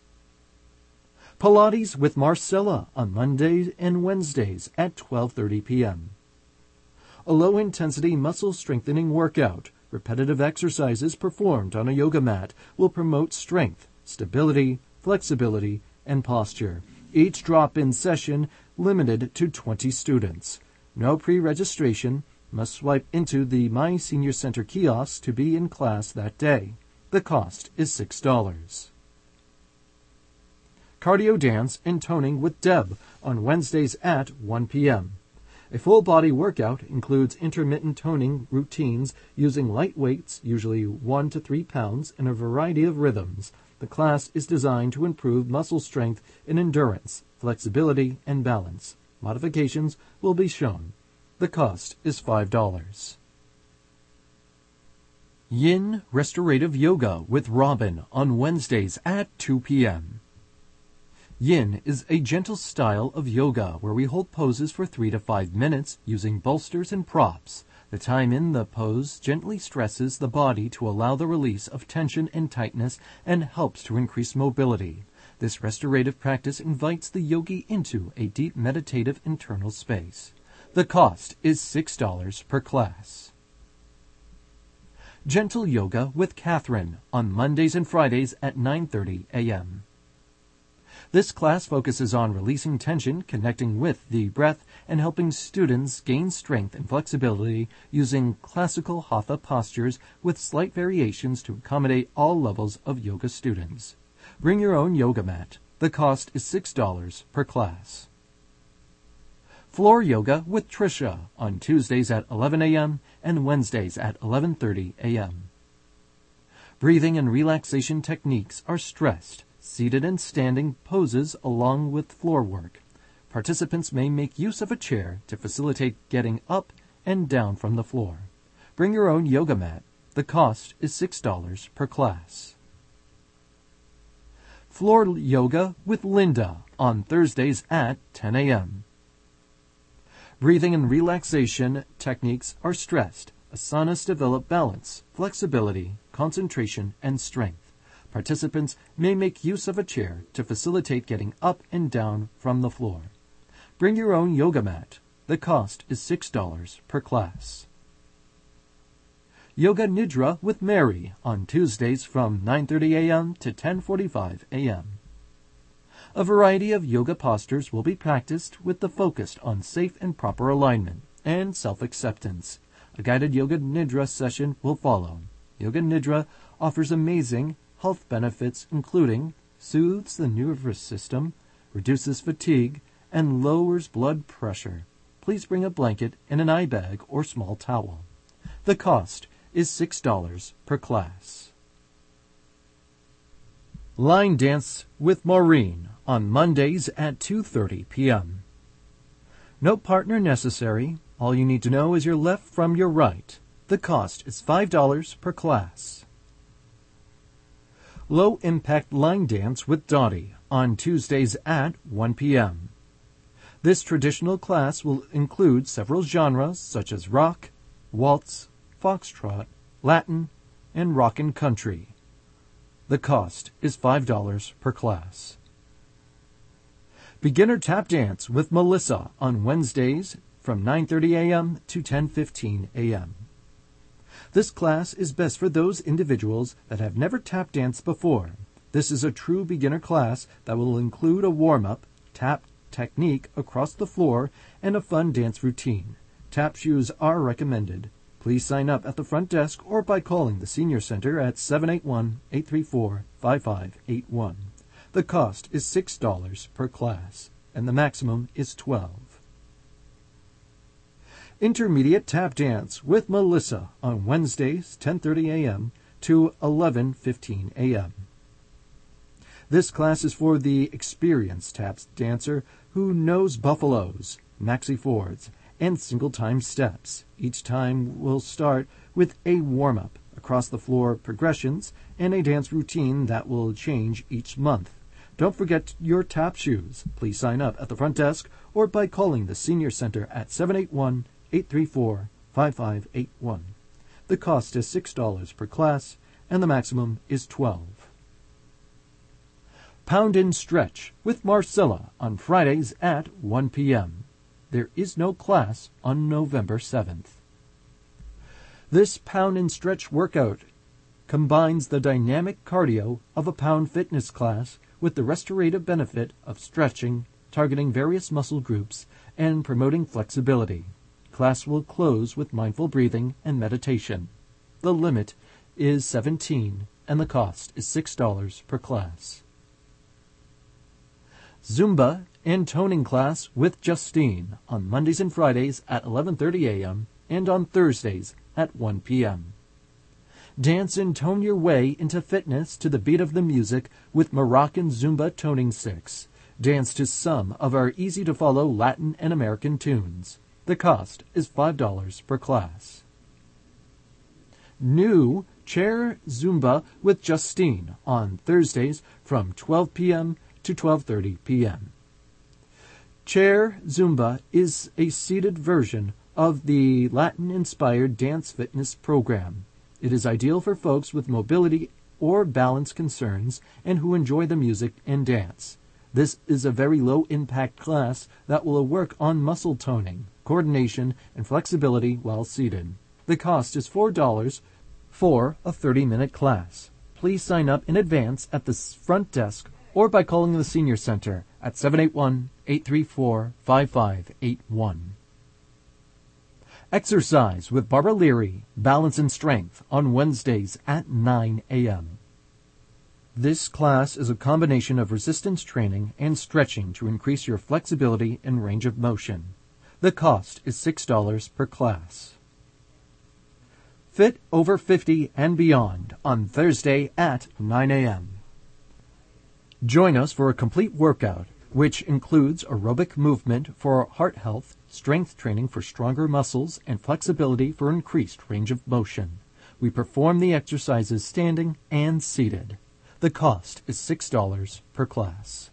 Pilates with Marcella on Mondays and Wednesdays at 12:30 p.m. A low-intensity muscle-strengthening workout. Repetitive exercises performed on a yoga mat will promote strength, stability, flexibility, and posture. Each drop-in session limited to 20 students. No pre-registration. Must swipe into the My Senior Center kiosk to be in class that day. The cost is $6. Cardio Dance and Toning with Deb on Wednesdays at 1 p.m. A full-body workout includes intermittent toning routines using light weights, usually 1 to 3 pounds, in a variety of rhythms. The class is designed to improve muscle strength and endurance, flexibility, and balance. Modifications will be shown. The cost is $5. Yin Restorative Yoga with Robin on Wednesdays at 2 p.m. Yin is a gentle style of yoga where we hold poses for 3 to 5 minutes using bolsters and props. The time in the pose gently stresses the body to allow the release of tension and tightness and helps to increase mobility. This restorative practice invites the yogi into a deep meditative internal space. The cost is $6 per class. Gentle Yoga with Catherine on Mondays and Fridays at 9:30 a.m. This class focuses on releasing tension, connecting with the breath, and helping students gain strength and flexibility using classical hatha postures with slight variations to accommodate all levels of yoga students. Bring your own yoga mat. The cost is $6 per class. Floor Yoga with Trisha on Tuesdays at 11 a.m. and Wednesdays at 11:30 a.m. Breathing and relaxation techniques are stressed. Seated and standing poses along with floor work. Participants may make use of a chair to facilitate getting up and down from the floor. Bring your own yoga mat. The cost is $6 per class. Floor Yoga with Linda on Thursdays at 10 a.m. Breathing and relaxation techniques are stressed. Asanas develop balance, flexibility, concentration, and strength. Participants may make use of a chair to facilitate getting up and down from the floor. Bring your own yoga mat. The cost is $6 per class. Yoga Nidra with Mary on Tuesdays from 9:30 a.m. to 10:45 a.m. A variety of yoga postures will be practiced with the focus on safe and proper alignment and self-acceptance. A guided Yoga Nidra session will follow. Yoga Nidra offers amazing health benefits including soothes the nervous system, reduces fatigue, and lowers blood pressure. Please bring a blanket and an eye bag or small towel. The cost is $6 per class. Line Dance with Maureen on Mondays at 2:30 p.m. No partner necessary. All you need to know is your left from your right. The cost is $5 per class. Low Impact Line Dance with Dottie on Tuesdays at 1 p.m. This traditional class will include several genres such as rock, waltz, foxtrot, Latin, and rock and country. The cost is $5 per class. Beginner Tap Dance with Melissa on Wednesdays from 9:30 a.m. to 10:15 a.m. This class is best for those individuals that have never tap danced before. This is a true beginner class that will include a warm-up, tap technique across the floor, and a fun dance routine. Tap shoes are recommended. Please sign up at the front desk or by calling the Senior Center at 781-834-5581. The cost is $6 per class, and the maximum is 12. Intermediate Tap Dance with Melissa on Wednesdays, 10:30 a.m. to 11:15 a.m. This class is for the experienced tap dancer who knows buffaloes, maxi fours, and single-time steps. Each time will start with a warm-up, across-the-floor progressions, and a dance routine that will change each month. Don't forget your tap shoes. Please sign up at the front desk or by calling the Senior Center at 781-834-5581. The cost is $6 per class, and the maximum is 12. Pound and Stretch with Marcella on Fridays at 1 p.m. There is no class on November 7th. This Pound and Stretch workout combines the dynamic cardio of a pound fitness class with the restorative benefit of stretching, targeting various muscle groups, and promoting flexibility. Class will close with mindful breathing and meditation. The limit is 17, and the cost is $6 per class. Zumba and Toning Class with Justine on Mondays and Fridays at 11:30 a.m. and on Thursdays at 1 p.m. Dance and tone your way into fitness to the beat of the music with Moroccan Zumba toning sticks. Dance to some of our easy-to-follow Latin and American tunes. The cost is $5 per class. New Chair Zumba with Justine on Thursdays from 12 p.m. to 12:30 p.m. Chair Zumba is a seated version of the Latin-inspired dance fitness program. It is ideal for folks with mobility or balance concerns and who enjoy the music and dance. This is a very low-impact class that will work on muscle toning, coordination, and flexibility while seated. The cost is $4 for a 30-minute class. Please sign up in advance at the front desk or by calling the Senior Center at 781-834-5581. Exercise with Barbara Leary, Balance and Strength, on Wednesdays at 9 a.m. This class is a combination of resistance training and stretching to increase your flexibility and range of motion. The cost is $6 per class. Fit Over 50 and Beyond on Thursday at 9 a.m. Join us for a complete workout, which includes aerobic movement for heart health, strength training for stronger muscles, and flexibility for increased range of motion. We perform the exercises standing and seated. The cost is $6 per class.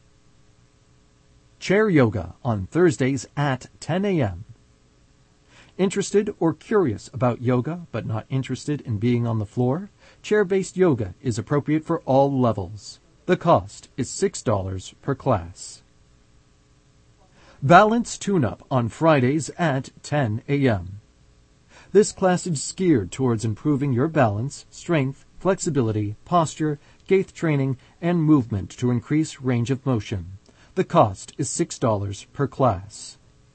Chair yoga on Thursdays at 10 a.m. Interested or curious about yoga but not interested in being on the floor? Chair-based yoga is appropriate for all levels. The cost is $6 per class. Balance Tune-Up on Fridays at 10 a.m. This class is geared towards improving your balance, strength, flexibility, posture, gait training, and movement to increase range of motion. The cost is $6 per class.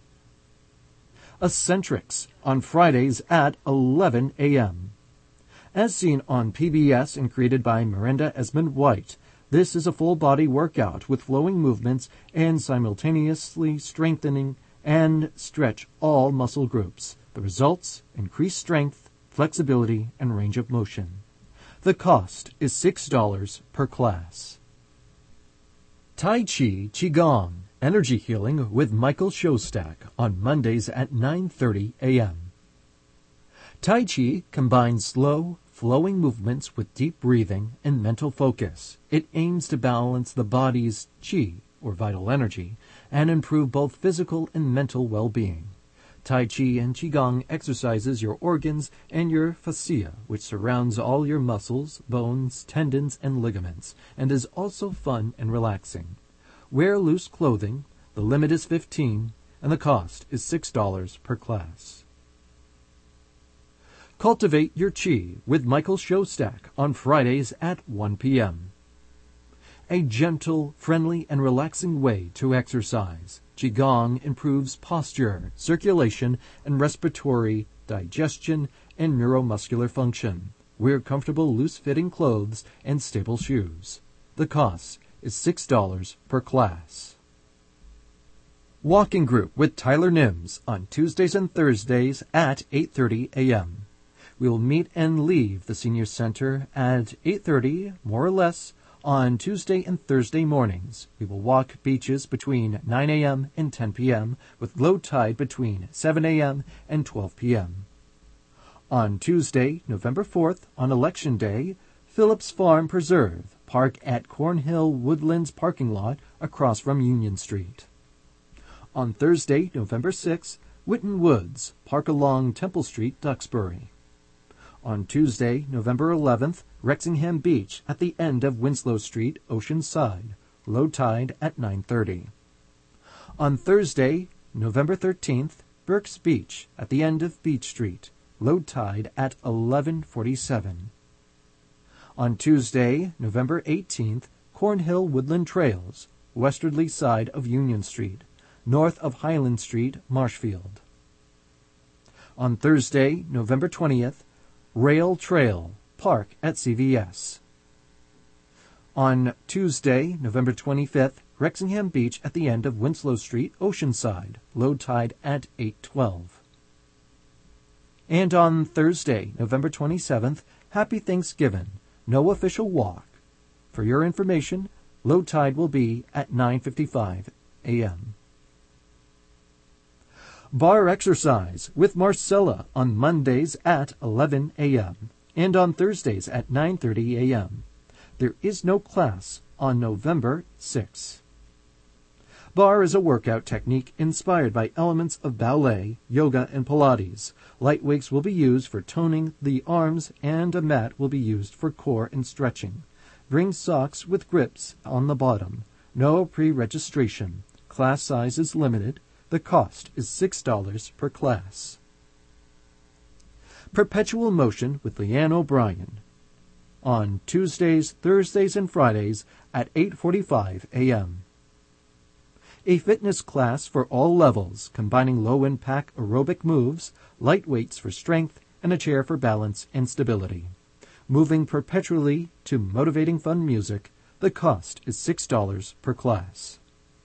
Eccentrics on Fridays at 11 a.m. As seen on PBS and created by Miranda Esmond White, this is a full-body workout with flowing movements and simultaneously strengthening and stretch all muscle groups. The results: increased strength, flexibility, and range of motion. The cost is $6 per class. Tai Chi Qigong Energy Healing with Michael Shostak on Mondays at 9:30 a.m. Tai Chi combines slow, flowing movements with deep breathing and mental focus. It aims to balance the body's qi, or vital energy, and improve both physical and mental well-being. Tai Chi and Qigong exercises your organs and your fascia, which surrounds all your muscles, bones, tendons, and ligaments, and is also fun and relaxing. Wear loose clothing. The limit is 15, and the cost is $6 per class. Cultivate Your Qi with Michael Shostak on Fridays at 1 p.m. A gentle, friendly, and relaxing way to exercise. Qigong improves posture, circulation, and respiratory, digestion, and neuromuscular function. Wear comfortable, loose-fitting clothes and stable shoes. The cost is $6 per class. Walking Group with Tyler Nims on Tuesdays and Thursdays at 8:30 a.m. We will meet and leave the Senior Center at 8:30, more or less, on Tuesday and Thursday mornings. We will walk beaches between 9 a.m. and 10 p.m. with low tide between 7 a.m. and 12 p.m. On Tuesday, November 4th, on Election Day, Phillips Farm Preserve, park at Cornhill Woodlands parking lot across from Union Street. On Thursday, November 6th, Whitten Woods, park along Temple Street, Duxbury. On Tuesday, November 11th, Wrexingham Beach at the end of Winslow Street, Oceanside, low tide at 9:30. On Thursday, November 13th, Burke's Beach at the end of Beach Street, low tide at 11:47. On Tuesday, November 18th, Cornhill Woodland Trails, westerly side of Union Street, north of Highland Street, Marshfield. On Thursday, November 20th, Rail Trail, park at CVS. On Tuesday, November 25th, Wrexingham Beach at the end of Winslow Street, Oceanside, low tide at 8:12. And on Thursday, November 27th, Happy Thanksgiving, no official walk. For your information, low tide will be at 9:55 a.m. Bar Exercise with Marcella on Mondays at 11 a.m. and on Thursdays at 9:30 a.m. There is no class on November 6. Bar is a workout technique inspired by elements of ballet, yoga, and Pilates. Light weights will be used for toning the arms, and a mat will be used for core and stretching. Bring socks with grips on the bottom. No pre-registration. Class size is limited. The cost is $6 per class. Perpetual Motion with Leanne O'Brien on Tuesdays, Thursdays, and Fridays at 8:45 a.m. A fitness class for all levels, combining low-impact aerobic moves, light weights for strength, and a chair for balance and stability. Moving perpetually to motivating fun music, the cost is $6 per class.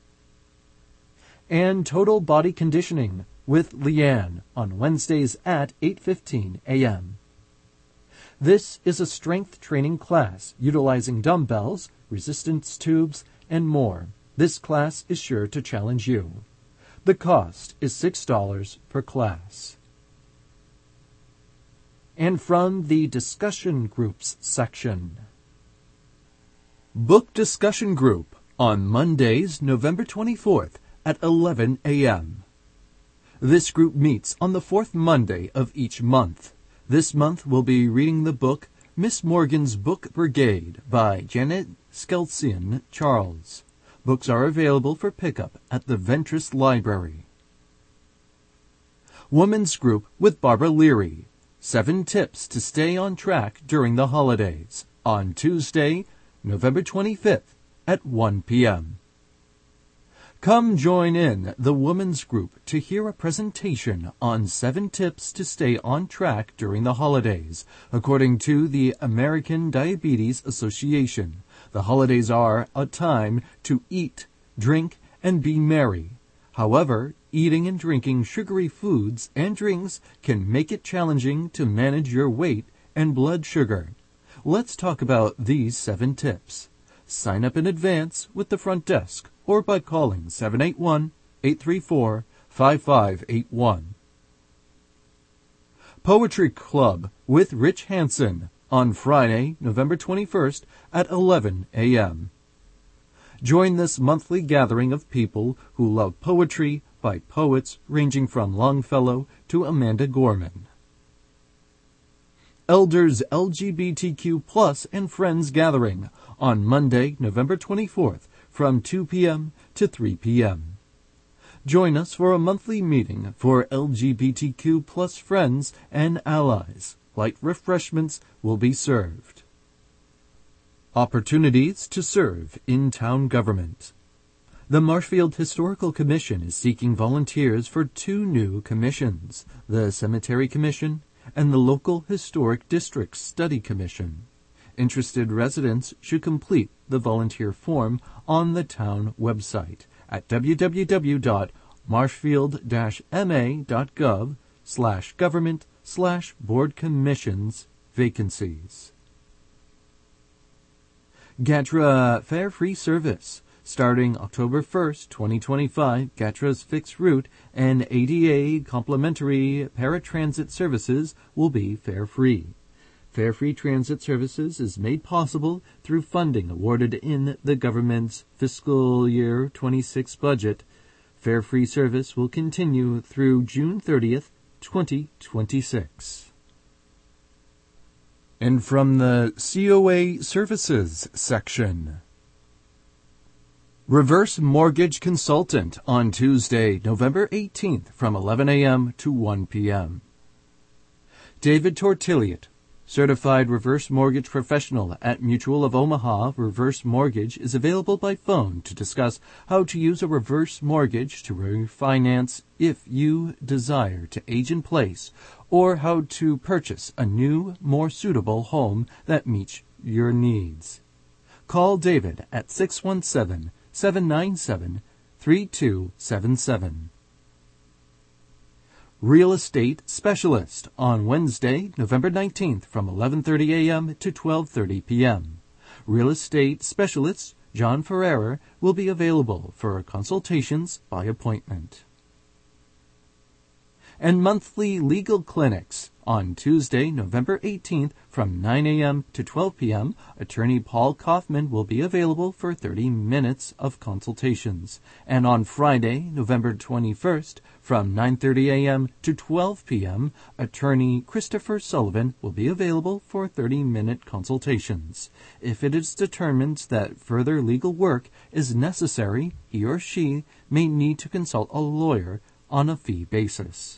And Total Body Conditioning with Leanne on Wednesdays at 8:15 a.m. This is a strength training class utilizing dumbbells, resistance tubes, and more. This class is sure to challenge you. The cost is $6 per class. And from the discussion groups section. Book discussion group on Mondays, November 24th at 11 a.m. This group meets on the fourth Monday of each month. This month we'll be reading the book Miss Morgan's Book Brigade by Janet Skelsian Charles. Books are available for pickup at the Ventress Library. Women's Group with Barbara Leary. 7 tips to stay on track during the holidays. On Tuesday, November 25th at 1 p.m. Come join in the Women's Group to hear a presentation on 7 tips to stay on track during the holidays. According to the American Diabetes Association, the holidays are a time to eat, drink, and be merry. However, eating and drinking sugary foods and drinks can make it challenging to manage your weight and blood sugar. Let's talk about these 7 tips. Sign up in advance with the front desk or by calling 781-834-5581. Poetry Club with Rich Hansen on Friday, November 21st at 11 a.m. Join this monthly gathering of people who love poetry by poets ranging from Longfellow to Amanda Gorman. Elders LGBTQ+ and Friends Gathering on Monday, November 24th from 2 p.m. to 3 p.m. Join us for a monthly meeting for LGBTQ+ friends and allies. Light refreshments will be served. Opportunities to serve in town government. The Marshfield Historical Commission is seeking volunteers for 2 new commissions, the Cemetery Commission and the Local Historic District Study Commission. Interested residents should complete the volunteer form on the town website at www.marshfield-ma.gov/government/board-commissions vacancies. GATRA Fare Free Service. Starting October 1st, 2025, GATRA's fixed route and ADA complimentary paratransit services will be fare-free. Fare-free transit services is made possible through funding awarded in the government's fiscal year 26 budget. Fare-free service will continue through June 30th, 2026. And from the COA Services section. Reverse Mortgage Consultant on Tuesday, November 18th from 11 a.m. to 1 p.m. David Tortilliot, Certified Reverse Mortgage Professional at Mutual of Omaha Reverse Mortgage, is available by phone to discuss how to use a reverse mortgage to refinance if you desire to age in place, or how to purchase a new, more suitable home that meets your needs. Call David at 617-797-3277. Real Estate Specialist on Wednesday, November 19th from 11:30 a.m. to 12:30 p.m. Real Estate Specialist John Ferreira will be available for consultations by appointment. And monthly legal clinics on Tuesday, November 18th from 9 a.m. to 12 p.m. Attorney Paul Kaufman will be available for 30 minutes of consultations. And on Friday, November 21st from 9:30 a.m. to 12 p.m. Attorney Christopher Sullivan will be available for 30-minute consultations. If it is determined that further legal work is necessary, he or she may need to consult a lawyer on a fee basis.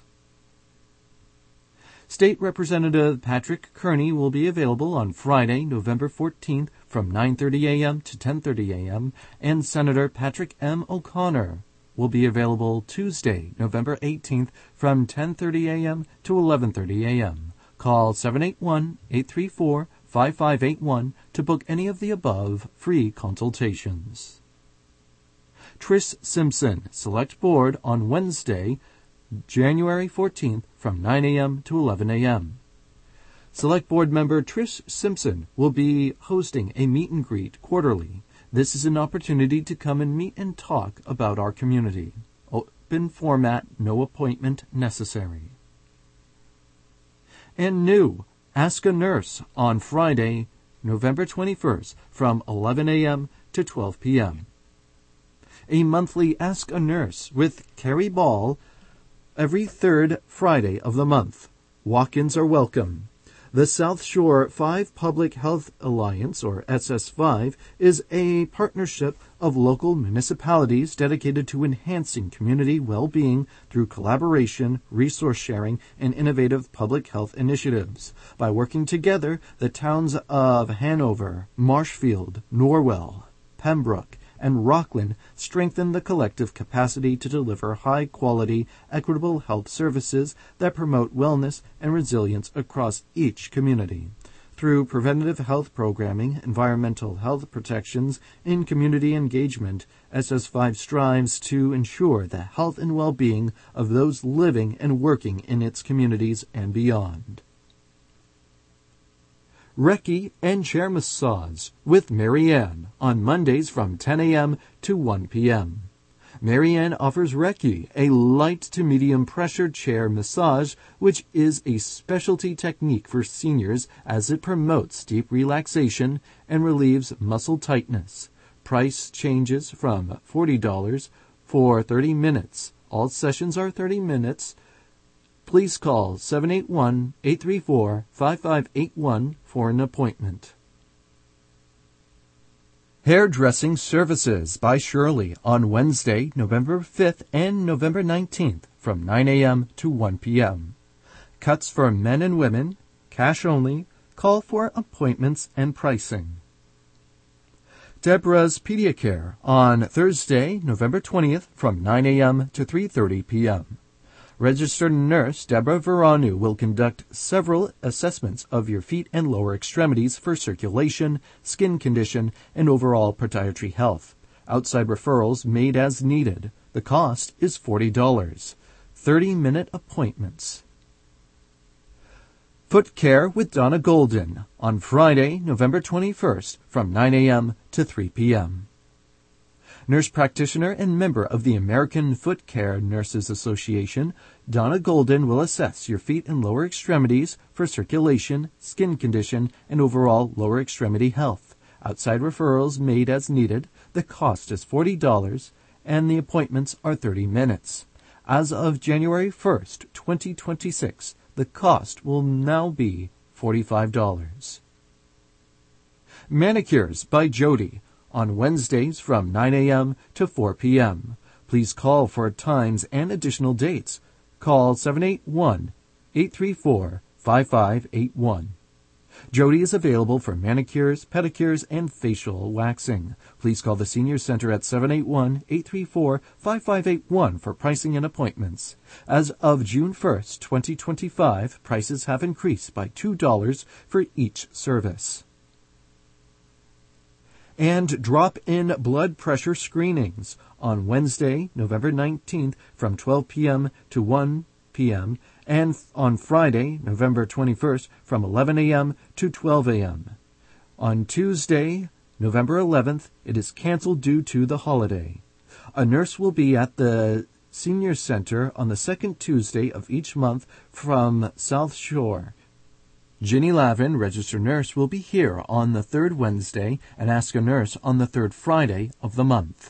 State Representative Patrick Kearney will be available on Friday, November 14th from 9:30 a.m. to 10:30 a.m., and Senator Patrick M. O'Connor will be available Tuesday, November 18th from 10:30 a.m. to 11:30 a.m. Call 781-834-5581 to book any of the above free consultations. Trish Simpson, Select Board on Wednesday, January 14th from 9 a.m. to 11 a.m. Select Board member Trish Simpson will be hosting a meet and greet quarterly. This is an opportunity to come and meet and talk about our community. Open format, no appointment necessary. And new, Ask a Nurse on Friday, November 21st from 11 a.m. to 12 p.m. A monthly Ask a Nurse with Carrie Ball every third Friday of the month. Walk-ins are welcome. The South Shore 5 Public Health Alliance, or SS5, is a partnership of local municipalities dedicated to enhancing community well-being through collaboration, resource sharing, and innovative public health initiatives. By working together, the towns of Hanover, Marshfield, Norwell, Pembroke, and Rockland strengthen the collective capacity to deliver high-quality, equitable health services that promote wellness and resilience across each community. Through preventative health programming, environmental health protections, and community engagement, SS5 strives to ensure the health and well-being of those living and working in its communities and beyond. Reiki and Chair Massage with Marianne on Mondays from 10 a.m. to 1 p.m. Marianne offers Reiki, a light to medium pressure chair massage, which is a specialty technique for seniors as it promotes deep relaxation and relieves muscle tightness. Price changes from $40 for 30 minutes. All sessions are 30 minutes. Please call 781-834-5581 for an appointment. Hairdressing Services by Shirley on Wednesday, November 5th and November 19th from 9 a.m. to 1 p.m. Cuts for men and women, cash only. Call for appointments and pricing. Deborah's Pediacare on Thursday, November 20th from 9 a.m. to 3:30 p.m. Registered nurse Deborah Veranu will conduct several assessments of your feet and lower extremities for circulation, skin condition, and overall podiatry health. Outside referrals made as needed. The cost is $40. 30-minute appointments. Foot Care with Donna Golden on Friday, November 21st from 9 a.m. to 3 p.m. Nurse practitioner and member of the American Foot Care Nurses Association, Donna Golden will assess your feet and lower extremities for circulation, skin condition, and overall lower extremity health. Outside referrals made as needed. The cost is $40, and the appointments are 30 minutes. As of January 1st, 2026, the cost will now be $45. Manicures by Jody on Wednesdays from 9 a.m. to 4 p.m. Please call for times and additional dates. Call 781-834-5581. Jody is available for manicures, pedicures, and facial waxing. Please call the Senior Center at 781-834-5581 for pricing and appointments. As of June 1st, 2025, prices have increased by $2 for each service. And drop-in blood pressure screenings on Wednesday, November 19th from 12 p.m. to 1 p.m. and on Friday, November 21st from 11 a.m. to 12 a.m. On Tuesday, November 11th, it is canceled due to the holiday. A nurse will be at the Senior Center on the second Tuesday of each month from South Shore. Ginny Lavin, registered nurse, will be here on the third Wednesday and Ask a Nurse on the third Friday of the month.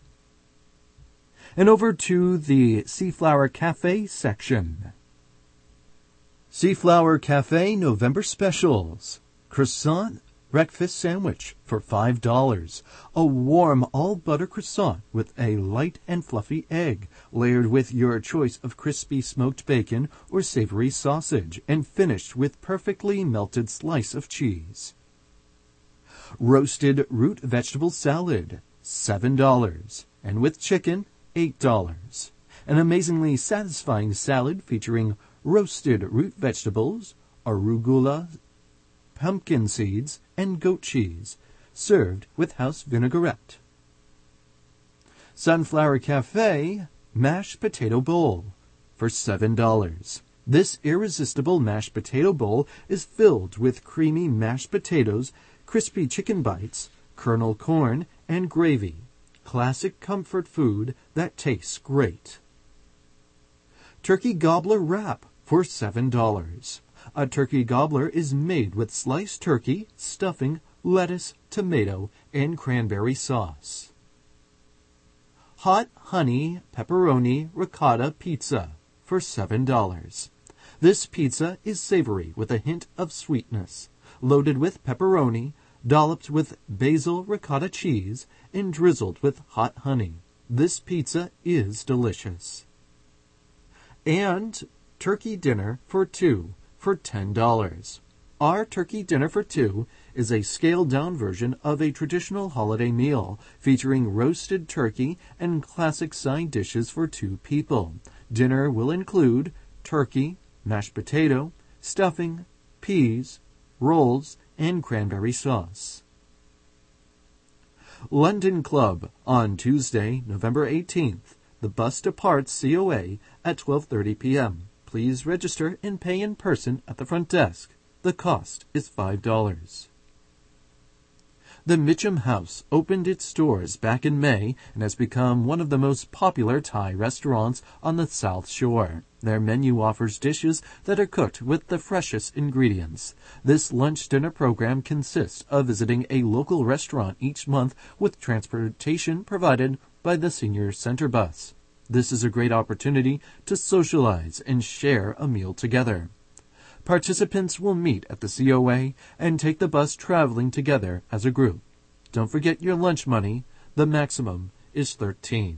And over to the Seaflower Cafe section. Seaflower Cafe November Specials. Croissant breakfast sandwich for $5. A warm all-butter croissant with a light and fluffy egg, layered with your choice of crispy smoked bacon or savory sausage, and finished with perfectly melted slice of cheese. Roasted root vegetable salad, $7. And with chicken, $8. An amazingly satisfying salad featuring roasted root vegetables, arugula, pumpkin seeds, and goat cheese, served with house vinaigrette. Sunflower Cafe Mashed Potato Bowl for $7. This irresistible mashed potato bowl is filled with creamy mashed potatoes, crispy chicken bites, kernel corn, and gravy. Classic comfort food that tastes great. Turkey Gobbler Wrap for $7. A turkey gobbler is made with sliced turkey, stuffing, lettuce, tomato, and cranberry sauce. Hot honey pepperoni ricotta pizza for $7. This pizza is savory with a hint of sweetness, loaded with pepperoni, dolloped with basil ricotta cheese, and drizzled with hot honey. This pizza is delicious. And turkey dinner for two for $10. Our turkey dinner for two is a scaled-down version of a traditional holiday meal featuring roasted turkey and classic side dishes for two people. Dinner will include turkey, mashed potato, stuffing, peas, rolls, and cranberry sauce. London Club on Tuesday, November 18th. The bus departs COA at 12:30 p.m. Please register and pay in person at the front desk. The cost is $5. The Mitchum House opened its doors back in May and has become one of the most popular Thai restaurants on the South Shore. Their menu offers dishes that are cooked with the freshest ingredients. This lunch-dinner program consists of visiting a local restaurant each month with transportation provided by the Senior Center bus. This is a great opportunity to socialize and share a meal together. Participants will meet at the COA and take the bus traveling together as a group. Don't forget your lunch money. The maximum is $13.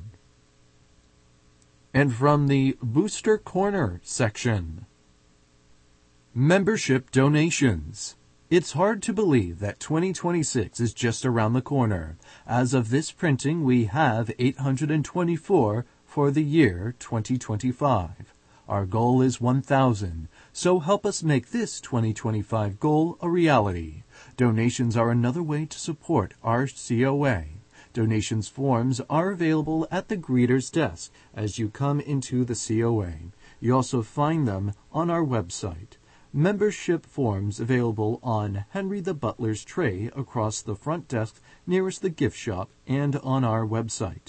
And from the Booster Corner section, membership donations. It's hard to believe that 2026 is just around the corner. As of this printing, we have 824 for the year 2025. Our goal is 1,000, so help us make this 2025 goal a reality. Donations are another way to support our COA. Donations forms are available at the greeter's desk as you come into the COA. You also find them on our website. Membership forms available on Henry the Butler's tray across the front desk nearest the gift shop and on our website,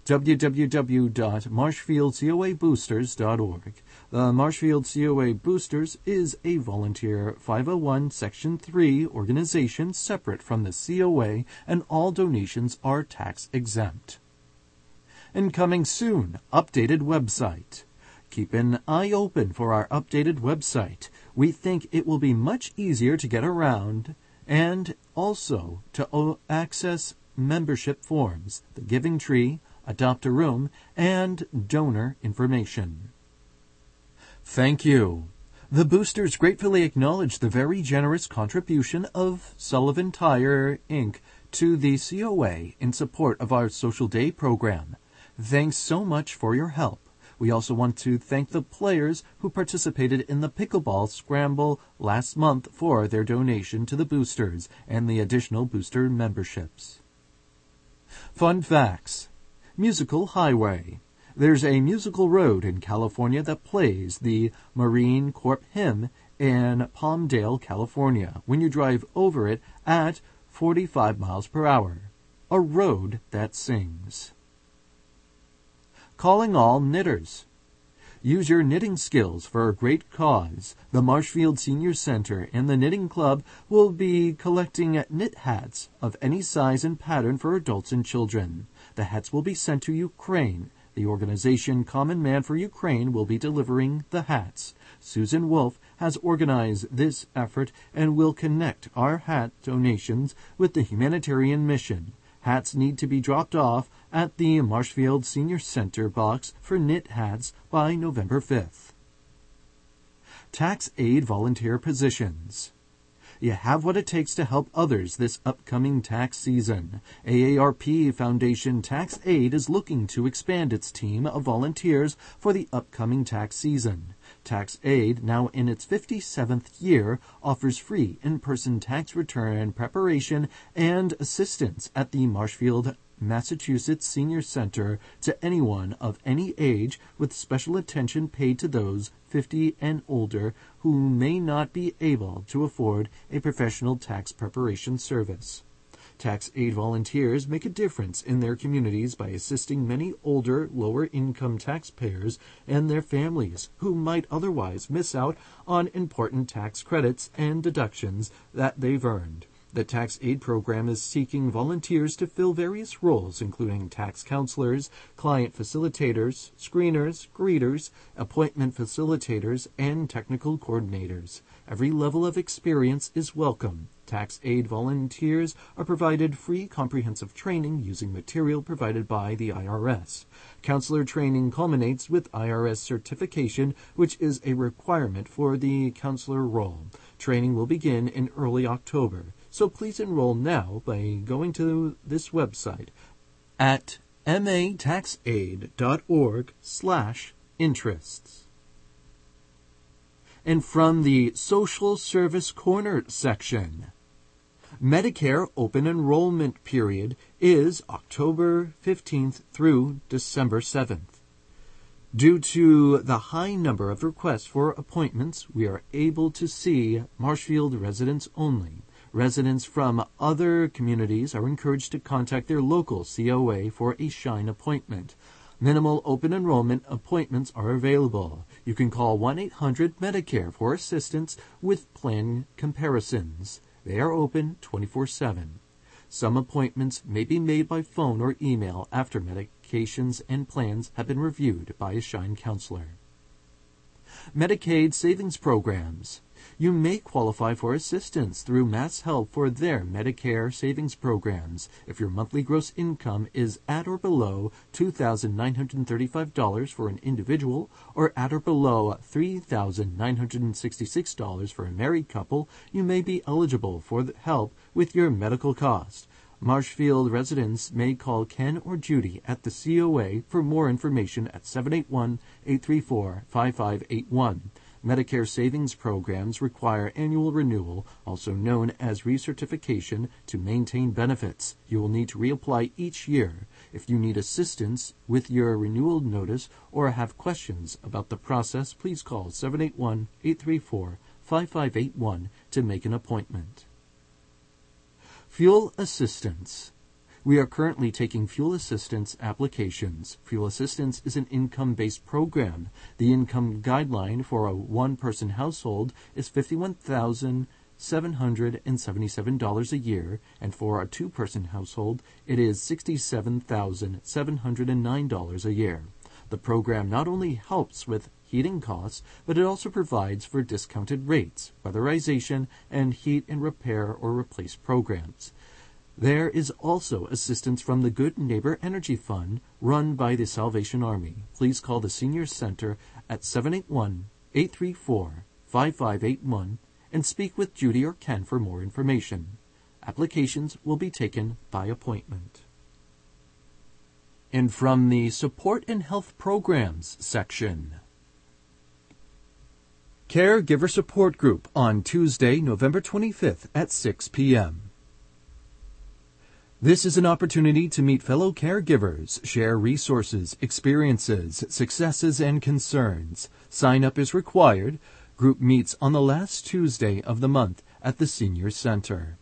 www.marshfieldcoaboosters.org. The Marshfield COA Boosters is a volunteer 501 Section 3 organization separate from the COA, and all donations are tax exempt. And coming soon, updated website. Keep an eye open for our updated website. We think it will be much easier to get around and also to access membership forms, the Giving Tree, Adopt a Room, and donor information. Thank you. The boosters gratefully acknowledge the very generous contribution of Sullivan Tire, Inc. to the COA in support of our Social Day program. Thanks so much for your help. We also want to thank the players who participated in the Pickleball Scramble last month for their donation to the boosters and the additional booster memberships. Fun facts. Musical Highway. There's a musical road in California that plays the Marine Corps hymn in Palmdale, California, when you drive over it at 45 miles per hour. A road that sings. Calling all knitters. Use your knitting skills for a great cause. The Marshfield Senior Center and the Knitting Club will be collecting knit hats of any size and pattern for adults and children. The hats will be sent to Ukraine. The organization Common Man for Ukraine will be delivering the hats. Susan Wolf has organized this effort and will connect our hat donations with the humanitarian mission. Hats need to be dropped off at the Marshfield Senior Center box for knit hats by November 5th. Tax aid volunteer positions. You have what it takes to help others this upcoming tax season. AARP Foundation Tax Aid is looking to expand its team of volunteers for the upcoming tax season. Tax Aid, now in its 57th year, offers free in-person tax return preparation and assistance at the Marshfield, Massachusetts Senior Center to anyone of any age, with special attention paid to those 50 and older who may not be able to afford a professional tax preparation service. TaxAid volunteers make a difference in their communities by assisting many older, lower-income taxpayers and their families who might otherwise miss out on important tax credits and deductions that they've earned. The TaxAid program is seeking volunteers to fill various roles, including tax counselors, client facilitators, screeners, greeters, appointment facilitators, and technical coordinators. Every level of experience is welcome. TaxAid volunteers are provided free comprehensive training using material provided by the IRS. Counselor training culminates with IRS certification, which is a requirement for the counselor role. Training will begin in early October, so please enroll now by going to this website at mataxaid.org/interests. And from the Social Service Corner section, Medicare open enrollment period is October 15th through December 7th. Due to the high number of requests for appointments, we are able to see Marshfield residents only. Residents from other communities are encouraged to contact their local COA for a SHINE appointment. Minimal open enrollment appointments are available. You can call 1-800-MEDICARE for assistance with plan comparisons. They are open 24/7. Some appointments may be made by phone or email after medications and plans have been reviewed by a SHINE counselor. Medicaid savings programs. You may qualify for assistance through MassHealth for their Medicare savings programs if your monthly gross income is at or below $2,935 for an individual or at or below $3,966 for a married couple. You may be eligible for help with your medical cost. Marshfield residents may call Ken or Judy at the COA for more information at 781-834-5581. Medicare savings programs require annual renewal, also known as recertification, to maintain benefits. You will need to reapply each year. If you need assistance with your renewal notice or have questions about the process, please call 781-834-5581 to make an appointment. Fuel assistance. We are currently taking fuel assistance applications. Fuel assistance is an income-based program. The income guideline for a one-person household is $51,777 a year, and for a two-person household, it is $67,709 a year. The program not only helps with heating costs, but it also provides for discounted rates, weatherization, and heat and repair or replace programs. There is also assistance from the Good Neighbor Energy Fund run by the Salvation Army. Please call the Senior Center at 781-834-5581 and speak with Judy or Ken for more information. Applications will be taken by appointment. And from the Support and Health Programs section, Caregiver Support Group on Tuesday, November 25th at 6 p.m. This is an opportunity to meet fellow caregivers, share resources, experiences, successes, and concerns. Sign-up is required. Group meets on the last Tuesday of the month at the Senior Center.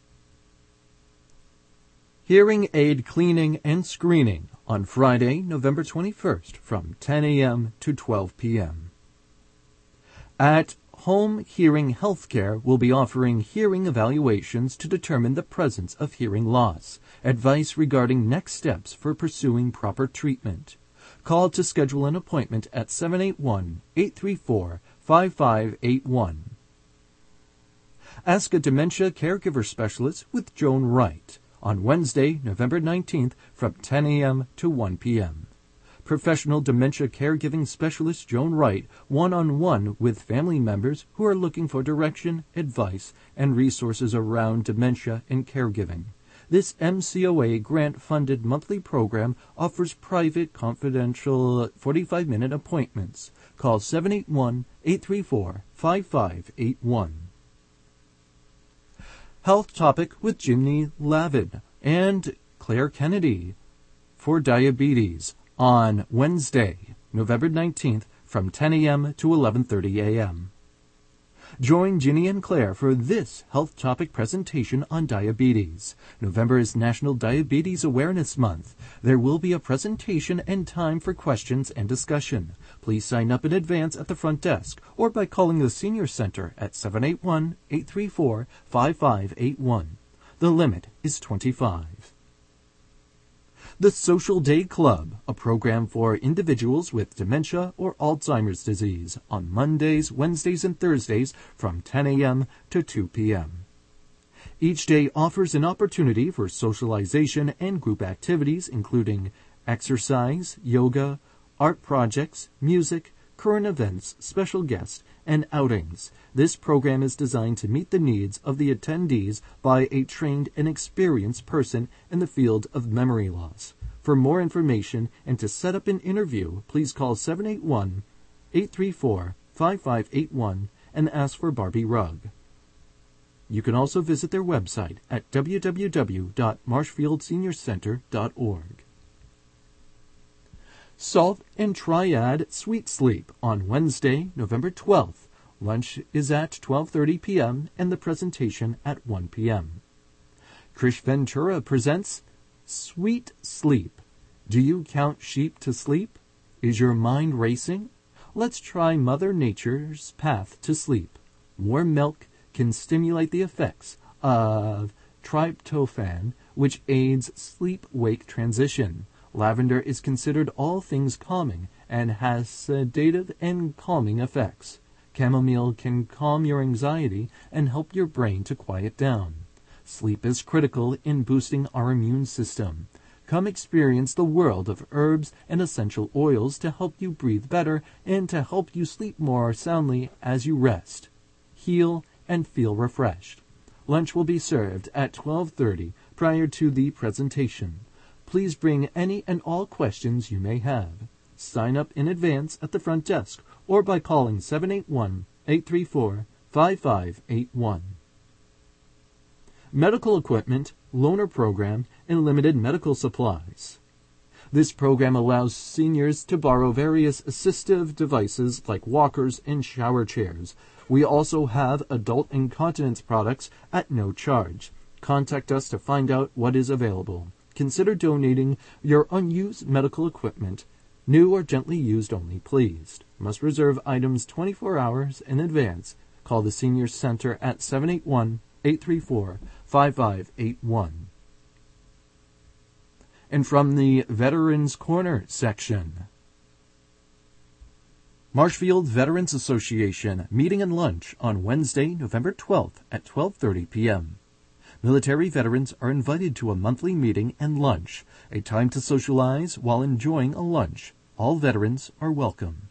Hearing aid cleaning and screening on Friday, November 21st from 10 a.m. to 12 p.m. At Home Hearing Healthcare will be offering hearing evaluations to determine the presence of hearing loss, advice regarding next steps for pursuing proper treatment. Call to schedule an appointment at 781-834-5581. Ask a dementia caregiver specialist with Joan Wright on Wednesday, November 19th from 10 a.m. to 1 p.m. Professional dementia caregiving specialist Joan Wright, one-on-one with family members who are looking for direction, advice, and resources around dementia and caregiving. This MCOA grant-funded monthly program offers private, confidential 45-minute appointments. Call 781-834-5581. Health Topic with Ginny Lavin and Claire Kennedy for diabetes on Wednesday, November 19th from 10 a.m. to 11:30 a.m. Join Ginny and Claire for this health topic presentation on diabetes. November is National Diabetes Awareness Month. There will be a presentation and time for questions and discussion. Please sign up in advance at the front desk or by calling the Senior Center at 781-834-5581. The limit is 25. The Social Day Club, a program for individuals with dementia or Alzheimer's disease, on Mondays, Wednesdays, and Thursdays from 10 a.m. to 2 p.m. Each day offers an opportunity for socialization and group activities, including exercise, yoga, art projects, music, current events, special guests, and outings. This program is designed to meet the needs of the attendees by a trained and experienced person in the field of memory loss. For more information and to set up an interview, please call 781-834-5581 and ask for Barbie Rugg. You can also visit their website at www.marshfieldseniorcenter.org. Salt and Triad Sweet Sleep on Wednesday, November 12th. Lunch is at 12:30 p.m. and the presentation at 1 p.m. Krish Ventura presents Sweet Sleep. Do you count sheep to sleep? Is your mind racing? Let's try Mother Nature's path to sleep. Warm milk can stimulate the effects of tryptophan, which aids sleep-wake transition. Lavender is considered all things calming and has sedative and calming effects. Chamomile can calm your anxiety and help your brain to quiet down. Sleep is critical in boosting our immune system. Come experience the world of herbs and essential oils to help you breathe better and to help you sleep more soundly as you rest, heal, and feel refreshed. Lunch will be served at 12:30 prior to the presentation. Please bring any and all questions you may have. Sign up in advance at the front desk or by calling 781-834-5581. Medical equipment, loaner program, and limited medical supplies. This program allows seniors to borrow various assistive devices like walkers and shower chairs. We also have adult incontinence products at no charge. Contact us to find out what is available. Consider donating your unused medical equipment, new or gently used only, please. Must reserve items 24 hours in advance. Call the Senior Center at 781-834-5581. And from the Veterans Corner section, Marshfield Veterans Association meeting and lunch on Wednesday, November 12th at 12:30 p.m. Military veterans are invited to a monthly meeting and lunch, a time to socialize while enjoying a lunch. All veterans are welcome.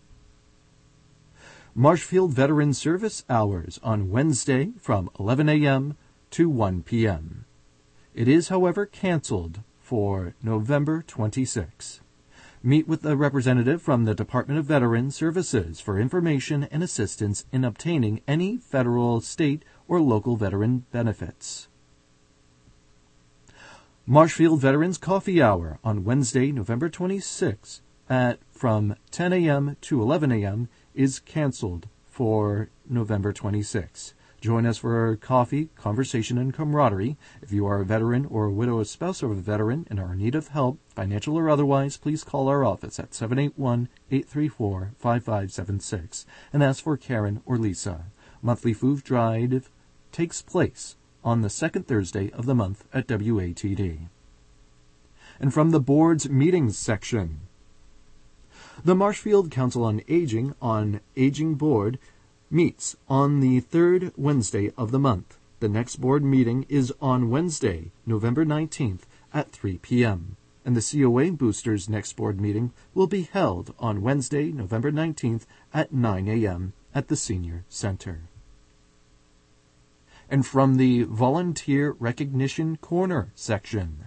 Marshfield Veteran Service Hours on Wednesday from 11 a.m. to 1 p.m. It is, however, canceled for November 26. Meet with a representative from the Department of Veterans Services for information and assistance in obtaining any federal, state, or local veteran benefits. Marshfield Veterans Coffee Hour on Wednesday, November 26 from 10 a.m. to 11 a.m. is canceled for November 26. Join us for coffee, conversation, and camaraderie. If you are a veteran or a widow or spouse of a veteran and are in need of help, financial or otherwise, please call our office at 781-834-5576 and ask for Karen or Lisa. Monthly food drive takes place on the second Thursday of the month at WATD. And from the board's meetings section, the Marshfield Council on Aging Board meets on the third Wednesday of the month. The next board meeting is on Wednesday, November 19th at 3 p.m. And the COA Boosters' next board meeting will be held on Wednesday, November 19th at 9 a.m. at the Senior Center. And from the Volunteer Recognition Corner section,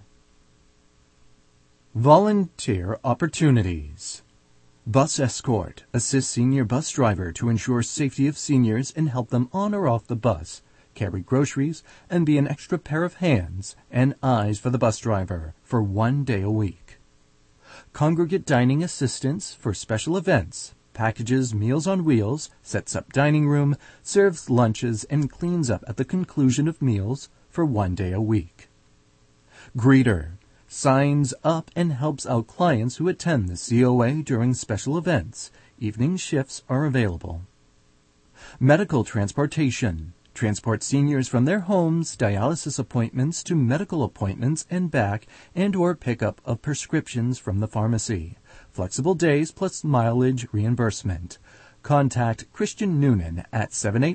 Volunteer Opportunities. Bus Escort assists senior bus driver to ensure safety of seniors and help them on or off the bus, carry groceries, and be an extra pair of hands and eyes for the bus driver for 1 day a week. Congregate dining assistance for special events, packages Meals on Wheels, sets up dining room, serves lunches, and cleans up at the conclusion of meals for 1 day a week. Greeter signs up and helps out clients who attend the COA during special events. Evening shifts are available. Medical transportation transports seniors from their homes, dialysis appointments to medical appointments and back, and or pickup of prescriptions from the pharmacy. Flexible days plus mileage reimbursement. Contact Christian Noonan at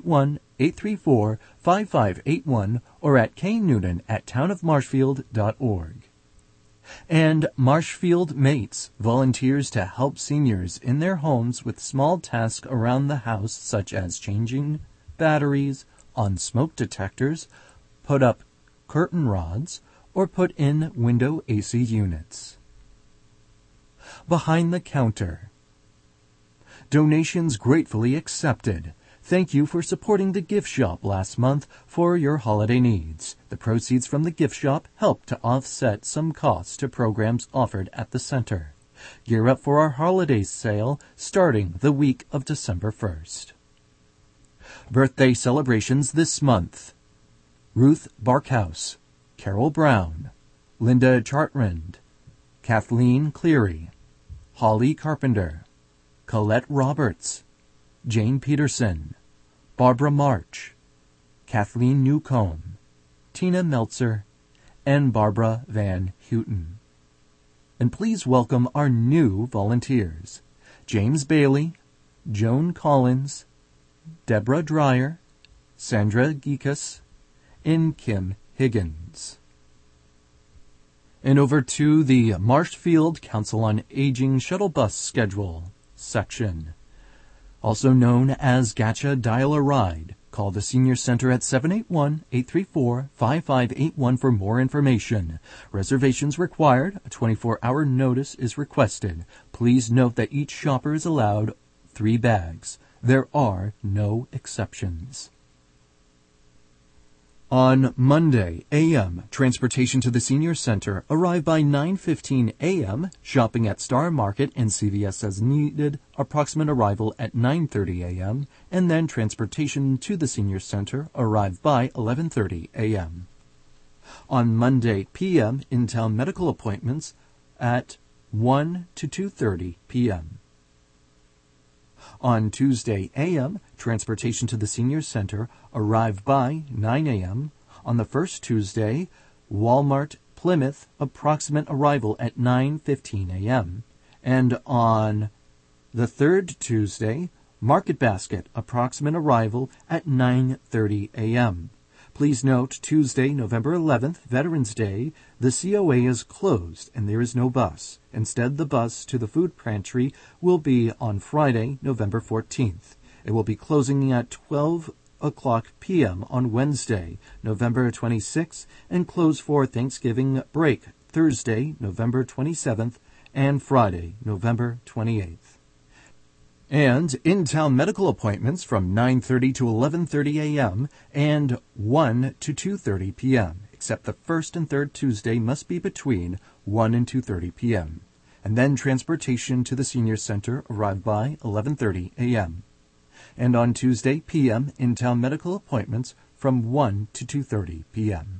781-834-5581 or at knoonan@townofmarshfield.org. And Marshfield Mates volunteers to help seniors in their homes with small tasks around the house, such as changing batteries on smoke detectors, put up curtain rods, or put in window AC units. Behind the counter. Donations gratefully accepted. Thank you for supporting the gift shop last month for your holiday needs. The proceeds from the gift shop help to offset some costs to programs offered at the center. Gear up for our holiday sale starting the week of December 1st. Birthday celebrations this month. Ruth Barkhouse, Carol Brown, Linda Chartrand, Kathleen Cleary, Holly Carpenter, Colette Roberts, Jane Peterson, Barbara March, Kathleen Newcomb, Tina Meltzer, and Barbara Van Houten. And please welcome our new volunteers: James Bailey, Joan Collins, Deborah Dreyer, Sandra Geekus, and Kim Higgins. And over to the Marshfield Council on Aging shuttle bus schedule section. Also known as Gotcha Dial a Ride. Call the Senior Center at 781-834-5581 for more information. Reservations required. A 24-hour notice is requested. Please note that each shopper is allowed 3 bags. There are no exceptions. On Monday, a.m., transportation to the Senior Center. Arrive by 9:15 a.m., shopping at Star Market and CVS as needed. Approximate arrival at 9:30 a.m., and then transportation to the Senior Center. Arrive by 11:30 a.m. On Monday, p.m., in-town medical appointments at 1 to 2:30 p.m. On Tuesday, a.m., transportation to the Senior Center. Arrive by 9 a.m. On the first Tuesday, Walmart, Plymouth, approximate arrival at 9:15 a.m. And on the third Tuesday, Market Basket, approximate arrival at 9:30 a.m. Please note, Tuesday, November 11th, Veterans Day, the COA is closed and there is no bus. Instead, the bus to the food pantry will be on Friday, November 14th. It will be closing at 12 o'clock p.m. on Wednesday, November 26th, and close for Thanksgiving break Thursday, November 27th, and Friday, November 28th. And in-town medical appointments from 9:30 to 11:30 a.m. and 1 to 2:30 p.m., except the first and third Tuesday must be between 1 and 2:30 p.m. And then transportation to the Senior Center. Arrive by 11:30 a.m. And on Tuesday p.m., in-town medical appointments from 1 to 2:30 p.m.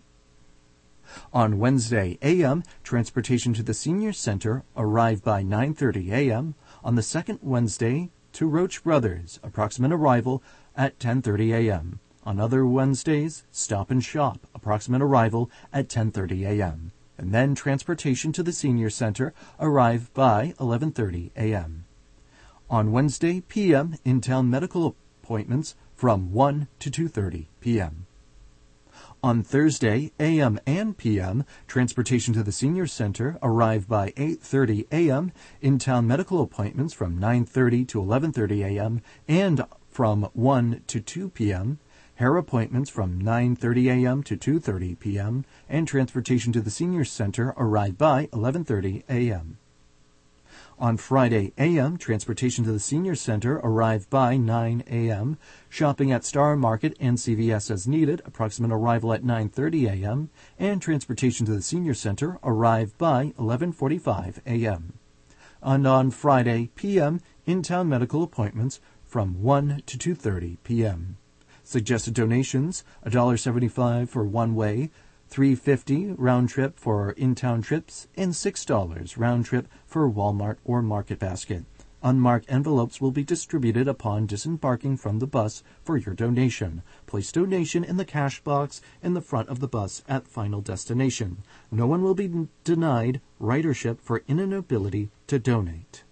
On Wednesday a.m., transportation to the Senior Center. Arrive by 9:30 a.m. On the second Wednesday, to Roach Brothers, approximate arrival at 10:30 a.m. On other Wednesdays, Stop and Shop, approximate arrival at 10:30 a.m. And then transportation to the Senior Center. Arrive by 11:30 a.m. On Wednesday p.m., in-town medical appointments from 1 to 2:30 p.m. On Thursday, a.m. and p.m., transportation to the Senior Center. Arrive by 8:30 a.m. In-town medical appointments from 9:30 to 11:30 a.m. and from 1 to 2 p.m. Hair appointments from 9:30 a.m. to 2:30 p.m. and transportation to the Senior Center. Arrive by 11:30 a.m. On Friday a.m., transportation to the Senior Center. Arrive by 9 a.m. Shopping at Star Market and CVS as needed. Approximate arrival at 9:30 a.m. And transportation to the Senior Center. Arrive by 11:45 a.m. And on Friday p.m., in-town medical appointments from 1 to 2:30 p.m. Suggested donations, $1.75 for one-way, $3.50 round trip for in-town trips, and $6 round trip for Walmart or Market Basket. Unmarked envelopes will be distributed upon disembarking from the bus for your donation. Place donation in the cash box in the front of the bus at final destination. No one will be denied ridership for inability to donate.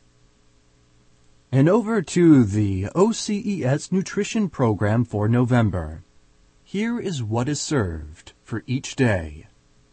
And over to the OCES nutrition program for November. Here is what is served for each day.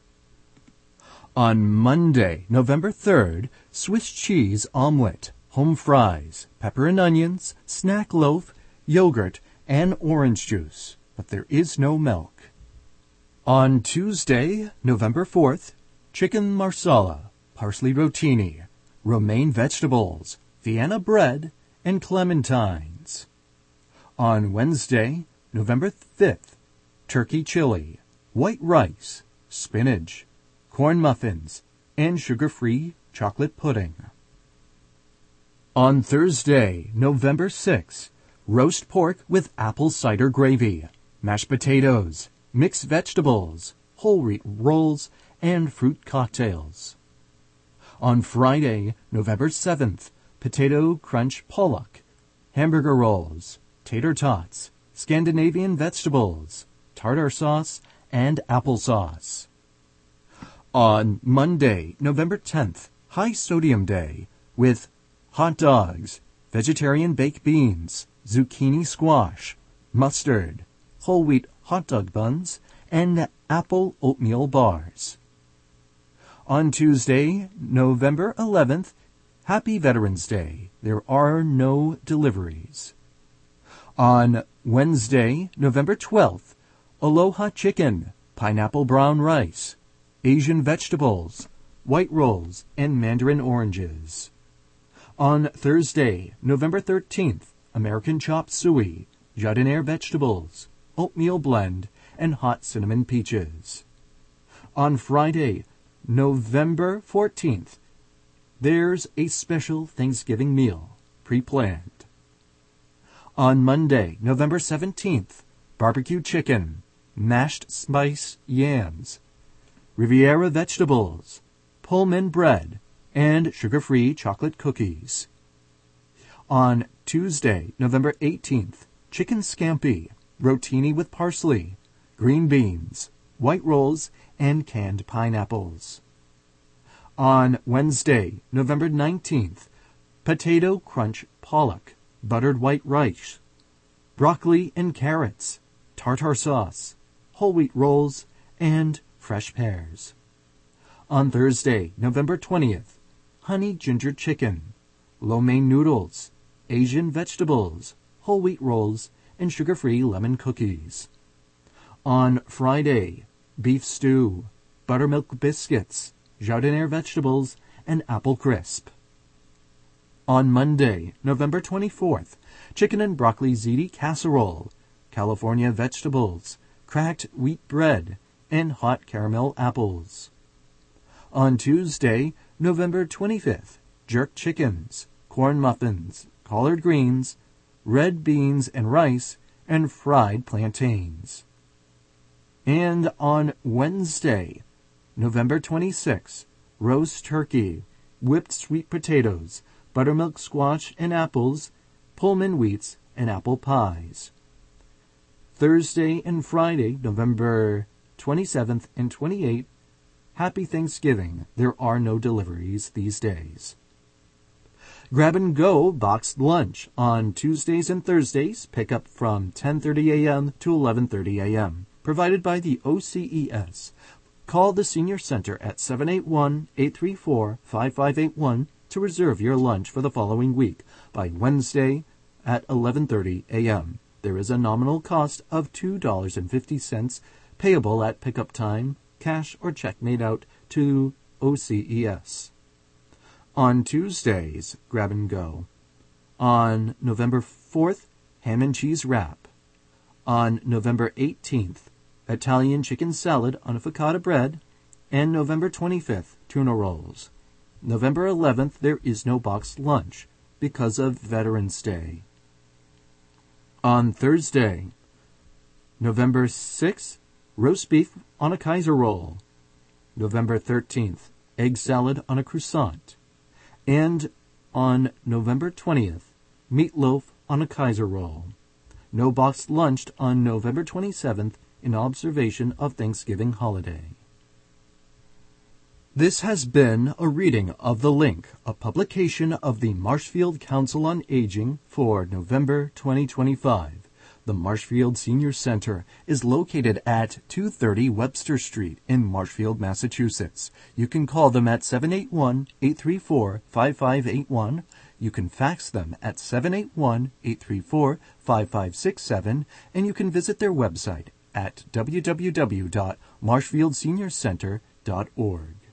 On Monday, November 3rd, Swiss cheese omelette, home fries, pepper and onions, snack loaf, yogurt, and orange juice. But there is no milk. On Tuesday, November 4th, chicken marsala, parsley rotini, romaine vegetables, Vienna bread, and clementines. On Wednesday, November 5th, turkey chili, white rice, spinach, corn muffins, and sugar-free chocolate pudding. On Thursday, November 6th, roast pork with apple cider gravy, mashed potatoes, mixed vegetables, whole wheat rolls, and fruit cocktails. On Friday, November 7th, potato crunch pollock, hamburger rolls, tater tots, Scandinavian vegetables, tartar sauce, and applesauce. On Monday, November 10th, high sodium day, with hot dogs, vegetarian baked beans, zucchini squash, mustard, whole wheat hot dog buns, and apple oatmeal bars. On Tuesday, November 11th, Happy Veterans Day. There are no deliveries. On Wednesday, November 12th, Aloha chicken, pineapple brown rice, Asian vegetables, white rolls, and mandarin oranges. On Thursday, November 13th, American chopped suey, jardiniere vegetables, oatmeal blend, and hot cinnamon peaches. On Friday, November 14th, there's a special Thanksgiving meal, pre-planned. On Monday, November 17th, barbecue chicken, mashed spice yams, Riviera vegetables, Pullman bread, and sugar-free chocolate cookies. On Tuesday, November 18th, chicken scampi, rotini with parsley, green beans, white rolls, and canned pineapples. On Wednesday, November 19th, potato crunch pollock, buttered white rice, broccoli and carrots, tartar sauce, whole wheat rolls, and fresh pears. On Thursday, November 20th, honey ginger chicken, lo mein noodles, Asian vegetables, whole wheat rolls, and sugar-free lemon cookies. On Friday, beef stew, buttermilk biscuits, jardiniere vegetables, and apple crisp. On Monday, November 24th, chicken and broccoli ziti casserole, California vegetables, cracked wheat bread, and hot caramel apples. On Tuesday, November 25th, jerk chickens, corn muffins, collard greens, red beans and rice, and fried plantains. And on Wednesday, November 26th, roast turkey, whipped sweet potatoes, buttermilk squash and apples, Pullman wheats, and apple pies. Thursday and Friday, November 27th and 28th, Happy Thanksgiving. There are no deliveries these days. Grab and Go boxed lunch on Tuesdays and Thursdays. Pick up from 10:30 a.m. to 11:30 a.m. Provided by the OCES. Call the Senior Center at 781-834-5581 to reserve your lunch for the following week by Wednesday at 11:30 a.m. There is a nominal cost of $2.50 payable at pickup time, cash or check made out to OCES. On Tuesdays, Grab and Go. On November 4th, ham and cheese wrap. On November 18th, Italian chicken salad on a focaccia bread. And November 25th, tuna rolls. November 11th, there is no boxed lunch. because of Veterans Day. On Thursday, November 6th, roast beef on a Kaiser roll. November 13th, egg salad on a croissant. And on November 20th, meatloaf on a Kaiser roll. No boxed lunch on November 27th in observation of Thanksgiving holiday. This has been a reading of The Link, a publication of the Marshfield Council on Aging for November 2025. The Marshfield Senior Center is located at 230 Webster Street in Marshfield, Massachusetts. You can call them at 781-834-5581. You can fax them at 781-834-5567, and you can visit their website at www.marshfieldseniorcenter.org.